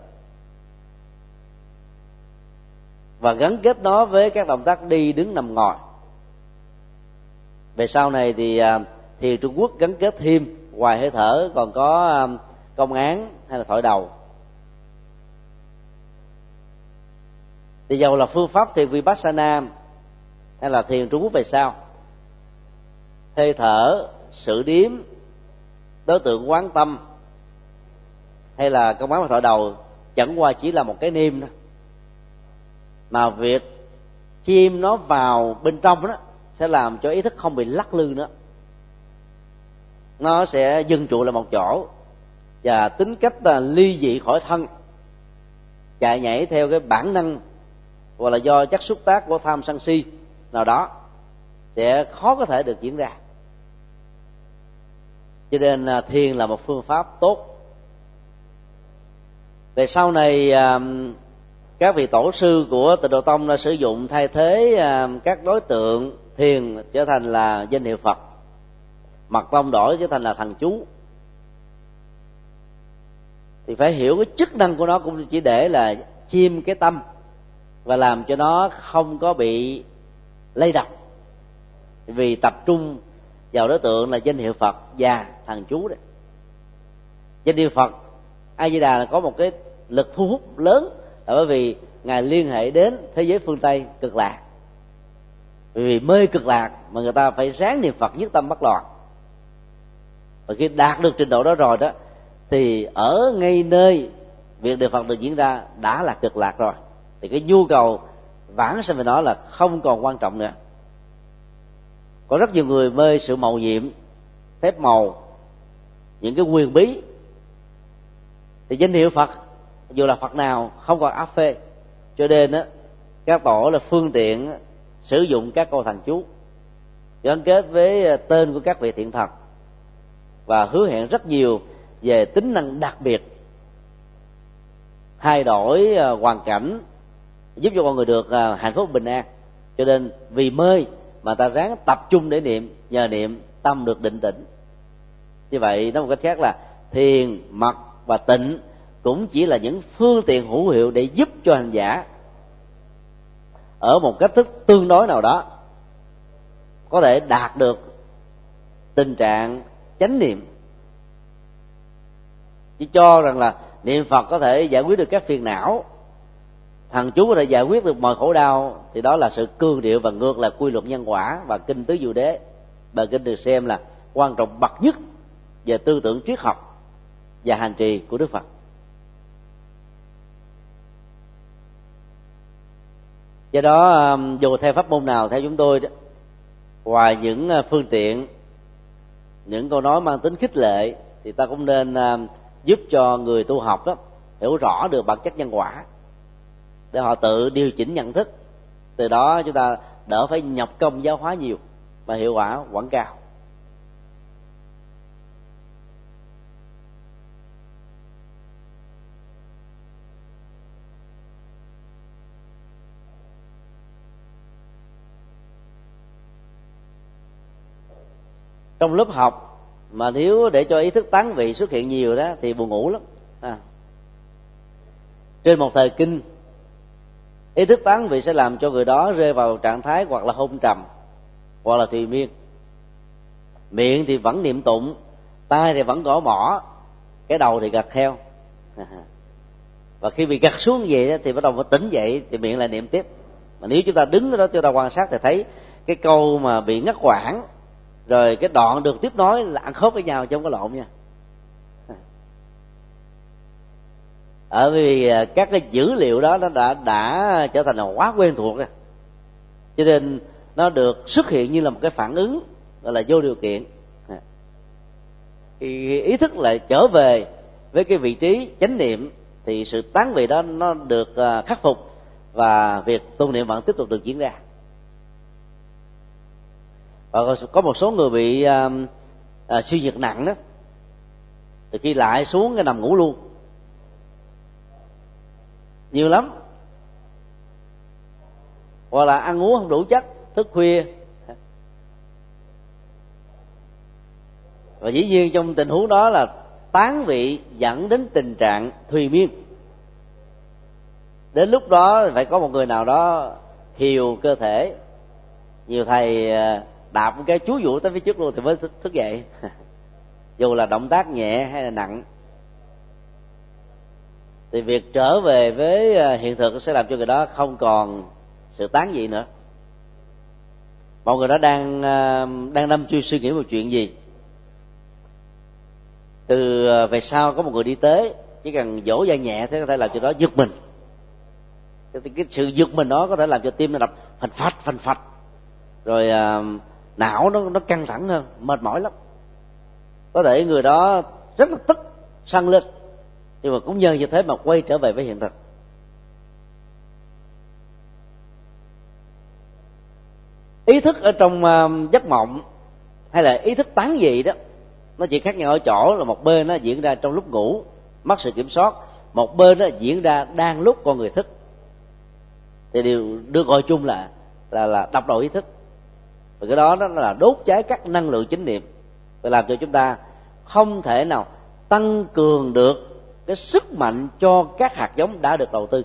và gắn kết nó với các động tác đi, đứng, nằm, ngồi. Về sau này thì thiền Trung Quốc gắn kết thêm, ngoài hơi thở còn có công án hay là thổi đầu. Thì dầu là phương pháp thiền Vipassana hay là thiền Trung Quốc về sau, hơi thở, sự điếm, đối tượng quán tâm hay là công án thọ đầu chẳng qua chỉ là một cái niêm đó, mà việc chìm nó vào bên trong đó sẽ làm cho ý thức không bị lắc lư nữa, nó sẽ dừng trụ lại một chỗ, và tính cách là ly dị khỏi thân, chạy nhảy theo cái bản năng hoặc là do chất xúc tác của tham sân si nào đó sẽ khó có thể được diễn ra. Cho nên thiền là một phương pháp tốt. Về sau này các vị tổ sư của Tịnh Độ Tông đã sử dụng thay thế các đối tượng thiền trở thành là danh hiệu Phật, Mật Tông đổi trở thành là thần chú. Thì phải hiểu cái chức năng của nó cũng chỉ để là chiêm cái tâm và làm cho nó không có bị lay động, vì tập trung vào đối tượng là danh hiệu Phật và thần chú đấy. Danh hiệu Phật A Di Đà là có một cái lực thu hút lớn, là bởi vì ngài liên hệ đến thế giới phương Tây cực lạc, vì mê cực lạc mà người ta phải ráng niệm Phật nhất tâm bất loạn. Và khi đạt được trình độ đó rồi đó, thì ở ngay nơi việc niệm Phật được diễn ra đã là cực lạc rồi, thì cái nhu cầu vãng sanh về nó là không còn quan trọng nữa. Có rất nhiều người mê sự màu nhiệm, phép màu, những cái quyền bí, thì danh hiệu Phật dù là Phật nào không còn áp phê, cho nên á các tổ là phương tiện sử dụng các câu thần chú gắn kết với tên của các vị thiện thần và hứa hẹn rất nhiều về tính năng đặc biệt thay đổi hoàn cảnh, giúp cho con người được hạnh phúc bình an. Cho nên vì mê mà ta ráng tập trung để niệm, nhờ niệm tâm được định tĩnh. Như vậy nói một cách khác là thiền, mật và tịnh cũng chỉ là những phương tiện hữu hiệu để giúp cho hành giả ở một cách thức tương đối nào đó có thể đạt được tình trạng chánh niệm. Chỉ cho rằng là niệm Phật có thể giải quyết được các phiền não, thần chú có thể giải quyết được mọi khổ đau, thì đó là sự cương điệu và ngược lại quy luật nhân quả. Và kinh Tứ Diệu Đế, bài kinh được xem là quan trọng bậc nhất về tư tưởng triết học và hành trì của Đức Phật. Do đó dù theo pháp môn nào, theo chúng tôi, ngoài những phương tiện, những câu nói mang tính khích lệ, thì ta cũng nên giúp cho người tu học đó hiểu rõ được bản chất nhân quả để họ tự điều chỉnh nhận thức. Từ đó chúng ta đỡ phải nhập công giáo hóa nhiều và hiệu quả vẫn cao. Trong lớp học mà nếu để cho ý thức tán vị xuất hiện nhiều đó thì buồn ngủ lắm. Trên một thời kinh, ý thức tán vị sẽ làm cho người đó rơi vào trạng thái hoặc là hôn trầm, hoặc là thùy miên. Miệng thì vẫn niệm tụng, tai thì vẫn gõ mõ, cái đầu thì gật theo. Và khi bị gật xuống vậy thì bắt đầu phải tỉnh dậy thì miệng lại niệm tiếp. Mà nếu chúng ta đứng đó chúng ta quan sát thì thấy cái câu mà bị ngắt quãng, rồi cái đoạn được tiếp nối là ăn khớp với nhau chứ không có lộn nha. Ở vì các cái dữ liệu đó nó đã trở thành là quá quen thuộc rồi, cho nên nó được xuất hiện như là một cái phản ứng gọi là vô điều kiện. Khi ý thức lại trở về với cái vị trí chánh niệm thì sự tán vị đó nó được khắc phục và việc tu niệm vẫn tiếp tục được diễn ra. Và có một số người bị suy nhược nặng đó, từ khi lại xuống cái nằm ngủ luôn, nhiều lắm. Hoặc là ăn uống không đủ chất, thức khuya. Và dĩ nhiên trong tình huống đó là tán vị dẫn đến tình trạng thùy miên. Đến lúc đó phải có một người nào đó hiều cơ thể. Nhiều thầy đạp cái chú vũ tới phía trước luôn thì mới thức dậy. Dù là động tác nhẹ hay là nặng, thì việc trở về với hiện thực sẽ làm cho người đó không còn sự tán vị nữa. mọi người đó đang đăm chiêu suy nghĩ một chuyện gì. Từ về sau có một người đi tới, chỉ cần dỗ dàng nhẹ thế có thể làm cho đó giật mình. Cái sự giật mình đó có thể làm cho tim nó đập phành phạch, rồi não nó căng thẳng hơn, mệt mỏi lắm. Có thể người đó rất là tức, sân lên, nhưng mà cũng nhờ như thế mà quay trở về với hiện thực. Ý thức ở trong giấc mộng hay là ý thức tán dị đó, nó chỉ khác nhau ở chỗ là một bên nó diễn ra trong lúc ngủ mất sự kiểm soát, một bên nó diễn ra đang lúc con người thức. Thì điều được gọi chung là đập đầu ý thức. Và cái đó nó là đốt cháy các năng lượng chánh niệm, và làm cho chúng ta không thể nào tăng cường được cái sức mạnh cho các hạt giống đã được đầu tư.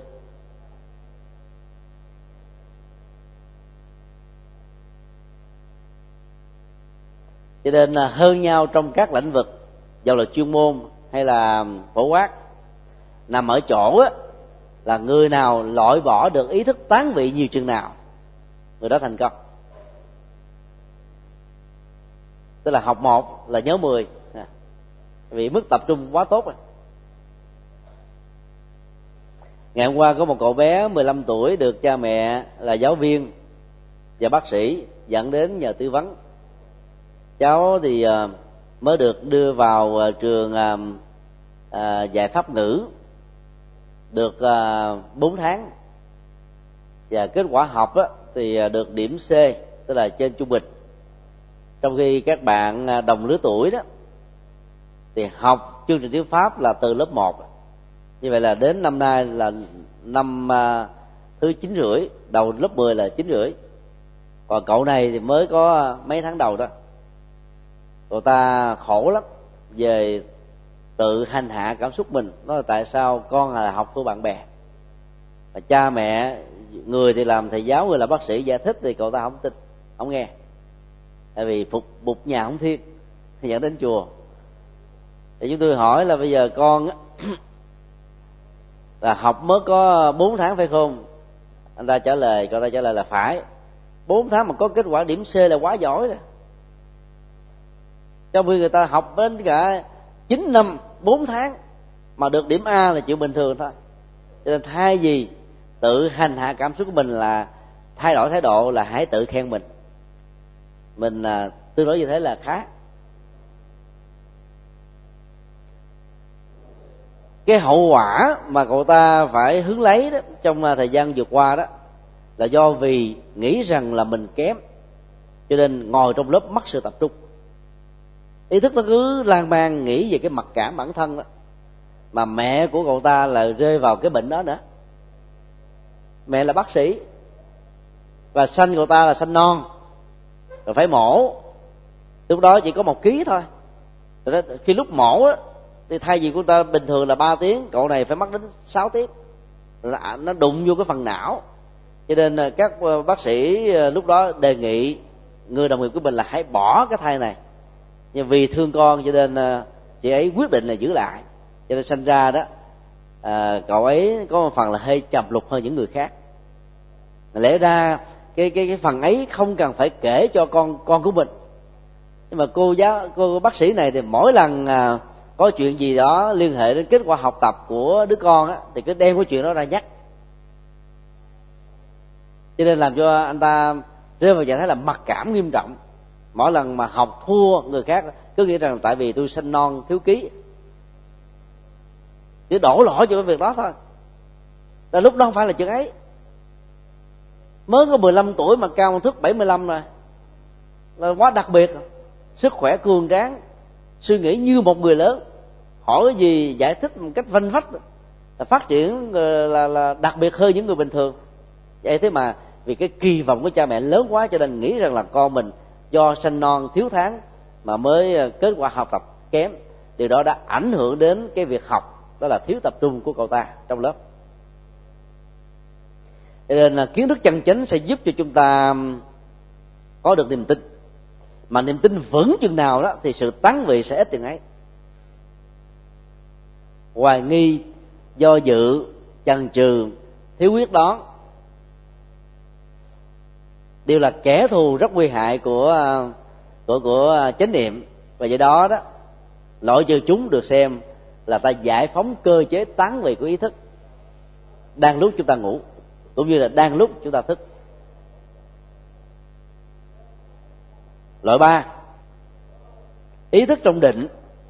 Cho nên hơn nhau trong các lĩnh vực, dầu là chuyên môn hay là phổ quát, nằm ở chỗ á, là người nào loại bỏ được ý thức tán vị nhiều chừng nào, người đó thành công. Tức là học 1 là nhớ 10, vì mức tập trung quá tốt rồi. Ngày hôm qua có một cậu bé 15 tuổi được cha mẹ là giáo viên và bác sĩ dẫn đến nhờ tư vấn. Cháu thì mới được đưa vào trường dạy pháp ngữ được 4 tháng, và kết quả học thì được điểm C, tức là trên trung bình. Trong khi các bạn đồng lứa tuổi đó thì học chương trình tiếng Pháp là từ lớp 1. Như vậy là đến năm nay là năm thứ 9 rưỡi, đầu lớp 10 là 9 rưỡi. Còn cậu này thì mới có mấy tháng đầu đó. Cậu ta khổ lắm về tự hành hạ cảm xúc mình. Nói là tại sao con là học của bạn bè, và cha mẹ người thì làm thầy giáo, người là bác sĩ giải thích thì cậu ta không tin, không nghe. Tại vì phục bục nhà không thiên, thì dẫn đến chùa. Thì chúng tôi hỏi là bây giờ con là học mới có 4 tháng phải không? Cậu ta trả lời là phải. 4 tháng mà có kết quả điểm C là quá giỏi rồi. Trong khi người ta học đến cả 9 năm 4 tháng mà được điểm A là chuyện bình thường thôi. Cho nên thay vì tự hành hạ cảm xúc của mình là thay đổi thái độ, là hãy tự khen mình. Mình tương đối như thế là khá. Cái hậu quả mà cậu ta phải hứng lấy đó trong thời gian vừa qua đó là do vì nghĩ rằng là mình kém, cho nên ngồi trong lớp mất sự tập trung. Ý thức nó cứ lan man nghĩ về cái mặc cảm bản thân đó. Mà mẹ của cậu ta là rơi vào cái bệnh đó nữa. Mẹ là bác sĩ và sanh cậu ta là sanh non, rồi phải mổ. Lúc đó chỉ có 1 ký thôi. Rồi đó, khi lúc mổ á, thì thay vì của ta bình thường là 3 tiếng, cậu này phải mất đến 6 tiếng. Rồi nó đụng vô cái phần não. Cho nên các bác sĩ lúc đó đề nghị người đồng nghiệp của mình là hãy bỏ cái thai này. Nhưng vì thương con cho nên chị ấy quyết định là giữ lại. Cho nên sanh ra đó cậu ấy có một phần là hơi trầm lục hơn những người khác. Lẽ ra cái phần ấy không cần phải kể cho con của mình, nhưng mà cô bác sĩ này thì mỗi lần có chuyện gì đó liên hệ đến kết quả học tập của đứa con á, thì cứ đem cái chuyện đó ra nhắc. Cho nên làm cho anh ta rơi vào trạng thái là mặc cảm nghiêm trọng. Mỗi lần mà học thua người khác cứ nghĩ rằng tại vì tôi sinh non thiếu ký, cứ đổ lỗi cho cái việc đó thôi. Là lúc đó không phải là chuyện ấy. Mới có 15 tuổi mà cao thước 75 rồi, là quá đặc biệt rồi. Sức khỏe cường tráng, suy nghĩ như một người lớn, hỏi cái gì giải thích một cách vanh vách, là phát triển là đặc biệt hơn những người bình thường. Vậy thế mà vì cái kỳ vọng của cha mẹ lớn quá, cho nên nghĩ rằng là con mình do sinh non thiếu tháng mà mới kết quả học tập kém. Điều đó đã ảnh hưởng đến cái việc học, đó là thiếu tập trung của cậu ta trong lớp. Cho nên là kiến thức chân chánh sẽ giúp cho chúng ta có được niềm tin. Mà niềm tin vững chừng nào đó thì sự tán vị sẽ ít chừng ấy. Hoài nghi, do dự, chần chừ, thiếu quyết đoán đều là kẻ thù rất nguy hại của chánh niệm, và do đó loại trừ chúng được xem là ta giải phóng cơ chế tán vị của ý thức đang lúc chúng ta ngủ, cũng như là đang lúc chúng ta thức. Loại 3, ý thức trong định.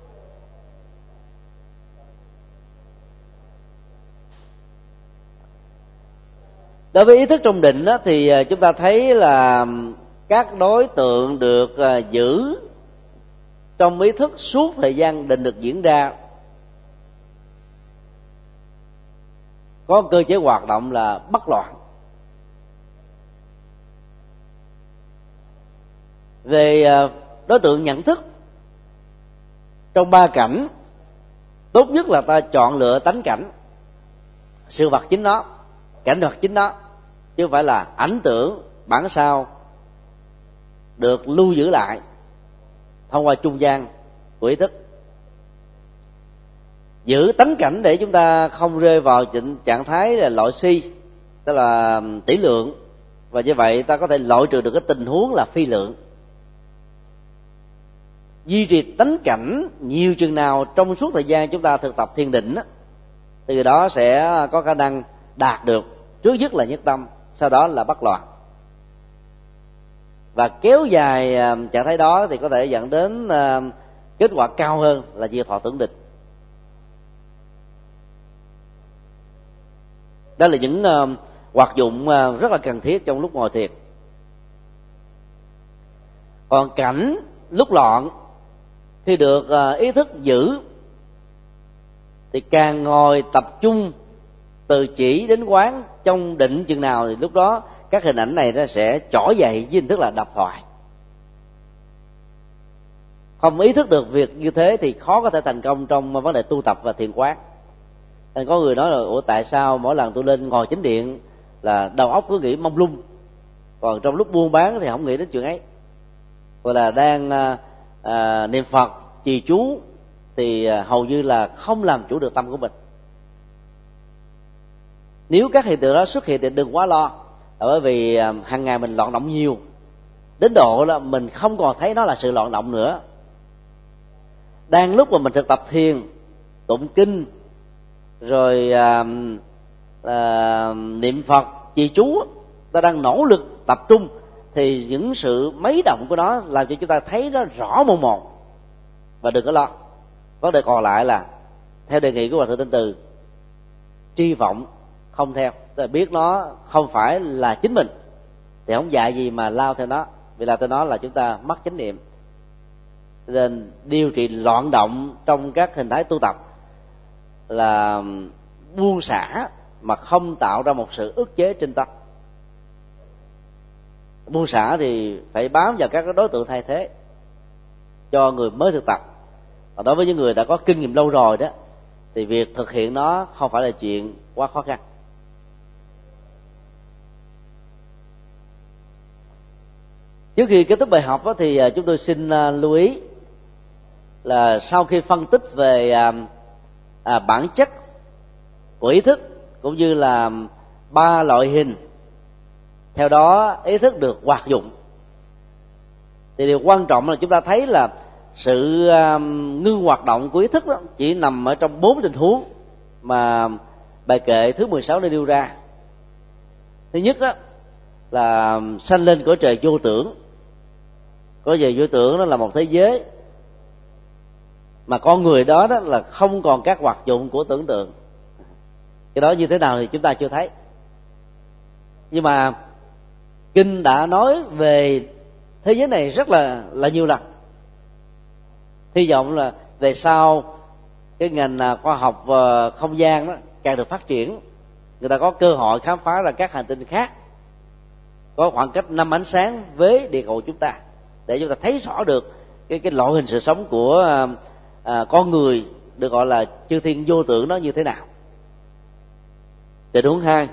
Đối với ý thức trong định thì chúng ta thấy là các đối tượng được giữ trong ý thức suốt thời gian định được diễn ra có cơ chế hoạt động là bất loạn. Về đối tượng nhận thức trong 3 cảnh, tốt nhất là ta chọn lựa tánh cảnh, sự vật chính nó, cảnh vật chính nó, chứ không phải là ảnh tưởng bản sao được lưu giữ lại thông qua trung gian của ý thức. Giữ tánh cảnh để chúng ta không rơi vào trạng thái là loại si, tức là tỷ lượng, và như vậy ta có thể loại trừ được cái tình huống là phi lượng. Duy trì tánh cảnh nhiều chừng nào trong suốt thời gian chúng ta thực tập thiền định, từ đó sẽ có khả năng đạt được trước nhất là nhất tâm, sau đó là bất loạn, và kéo dài trạng thái đó thì có thể dẫn đến kết quả cao hơn là diệt thọ tưởng định. Đó là những hoạt dụng rất là cần thiết trong lúc ngồi thiền. Còn cảnh lúc loạn khi được ý thức giữ thì càng ngồi tập trung từ chỉ đến quán trong định chừng nào thì lúc đó các hình ảnh này nó sẽ trỗi dậy với hình thức là độc thoại. Không ý thức được việc như thế thì khó có thể thành công trong vấn đề tu tập và thiền quán. Nên có người nói là ủa tại sao mỗi lần tôi lên ngồi chánh điện là đầu óc cứ nghĩ mông lung, còn trong lúc buôn bán thì không nghĩ đến chuyện ấy, hoặc là đang niệm Phật trì chú thì hầu như là không làm chủ được tâm của mình. Nếu các hiện tượng đó xuất hiện thì đừng quá lo, bởi vì hàng ngày mình loạn động nhiều đến độ là mình không còn thấy nó là sự loạn động nữa. Đang lúc mà mình thực tập thiền, tụng kinh, rồi niệm Phật trì chú, ta đang nỗ lực tập trung thì những sự mấy động của nó làm cho chúng ta thấy nó rõ mồn một, và đừng có lo. Vấn đề còn lại là theo đề nghị của Hòa Thượng Tinh Từ, tri vọng không theo, tức là biết nó không phải là chính mình thì không dạy gì mà lao theo nó, vì là theo nó là chúng ta mất chánh niệm. Nên điều trị loạn động trong các hình thái tu tập là buông xả mà không tạo ra một sự ức chế trên tâm. Buông xả thì phải bám vào các đối tượng thay thế cho người mới thực tập. Còn đối với những người đã có kinh nghiệm lâu rồi đó thì việc thực hiện nó không phải là chuyện quá khó khăn. Trước khi kết thúc bài học thì chúng tôi xin lưu ý là sau khi phân tích về bản chất của ý thức cũng như là 3 loại hình, theo đó ý thức được hoạt dụng, thì điều quan trọng là chúng ta thấy là sự ngưng hoạt động của ý thức đó chỉ nằm ở trong 4 tình huống mà bài kệ thứ 16 đã nêu ra. Thứ nhất đó là sanh lên cõi trời vô tưởng. Cõi trời vô tưởng đó là một thế giới mà con người đó là không còn các hoạt dụng của tưởng tượng. Cái đó như thế nào thì chúng ta chưa thấy, nhưng mà kinh đã nói về thế giới này rất là nhiều lần. Hy vọng là về sau cái ngành khoa học không gian đó càng được phát triển, người ta có cơ hội khám phá ra các hành tinh khác có khoảng cách 5 ánh sáng với địa cầu chúng ta, để chúng ta thấy rõ được cái loại hình sự sống của con người được gọi là chư thiên vô tưởng nó như thế nào. Tình huống 2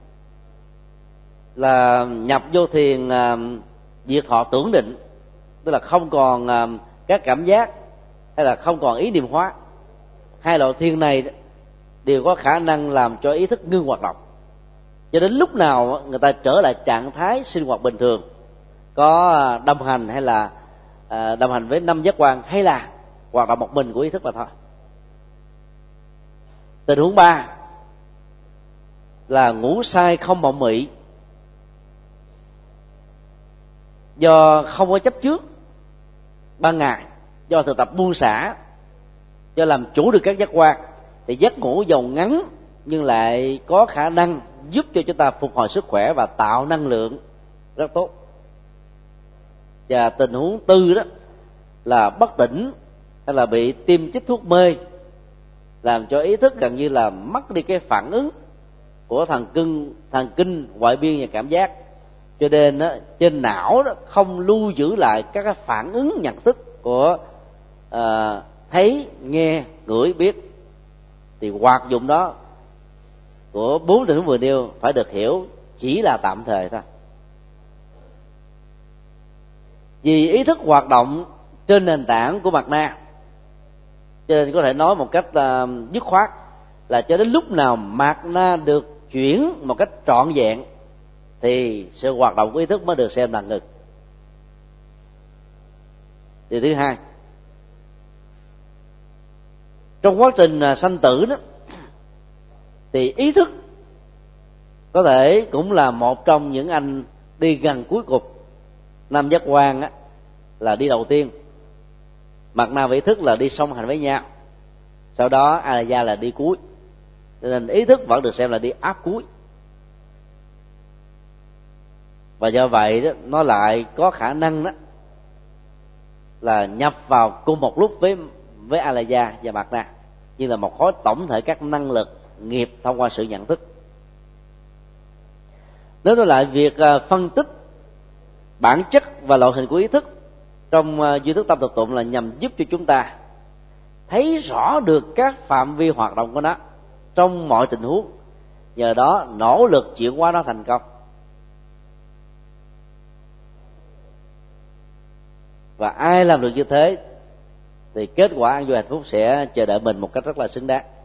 là nhập vô thiền diệt thọ tưởng định, tức là không còn các cảm giác hay là không còn ý niệm hóa. Hai loại thiền này đều có khả năng làm cho ý thức ngưng hoạt động. cho đến lúc nào người ta trở lại trạng thái sinh hoạt bình thường, có đồng hành hay là đồng hành với 5 giác quan, hay là hoạt động một mình của ý thức mà thôi. Tình huống 3 là ngủ say không mộng mị, do không có chấp trước ban ngày, do thực tập buông xả, do làm chủ được các giác quan, thì giấc ngủ dầu ngắn nhưng lại có khả năng giúp cho chúng ta phục hồi sức khỏe và tạo năng lượng rất tốt. Và tình huống 4 đó là bất tỉnh hay là bị tiêm chích thuốc mê, làm cho ý thức gần như là mất đi cái phản ứng của thần kinh ngoại biên và cảm giác, cho nên đó, trên não đó không lưu giữ lại các cái phản ứng nhận thức của thấy, nghe, ngửi, biết. Thì hoạt dụng đó của 4 tình huống vừa nêu phải được hiểu chỉ là tạm thời thôi. Vì ý thức hoạt động trên nền tảng của mặt na, cho nên có thể nói một cách dứt khoát là cho đến lúc nào mặt na được chuyển một cách trọn vẹn thì sự hoạt động của ý thức mới được xem là ngừng. Điều thứ hai, trong quá trình sanh tử đó, thì ý thức có thể cũng là một trong những anh đi gần cuối cùng. 5 giác quan á, là đi đầu tiên, mặt na và ý thức là đi song hành với nhau, sau đó alaya là đi cuối, cho nên ý thức vẫn được xem là đi áp cuối. Và do vậy đó, nó lại có khả năng đó là nhập vào cùng một lúc với alaya và mặt na, như là một khối tổng thể các năng lực nghiệp thông qua sự nhận thức. Nếu nói lại việc phân tích bản chất và loại hình của ý thức trong duy thức tâm thực tụng là nhằm giúp cho chúng ta thấy rõ được các phạm vi hoạt động của nó trong mọi tình huống, nhờ đó nỗ lực chuyển hóa nó thành công. Và ai làm được như thế thì kết quả an vui hạnh phúc sẽ chờ đợi mình một cách rất là xứng đáng.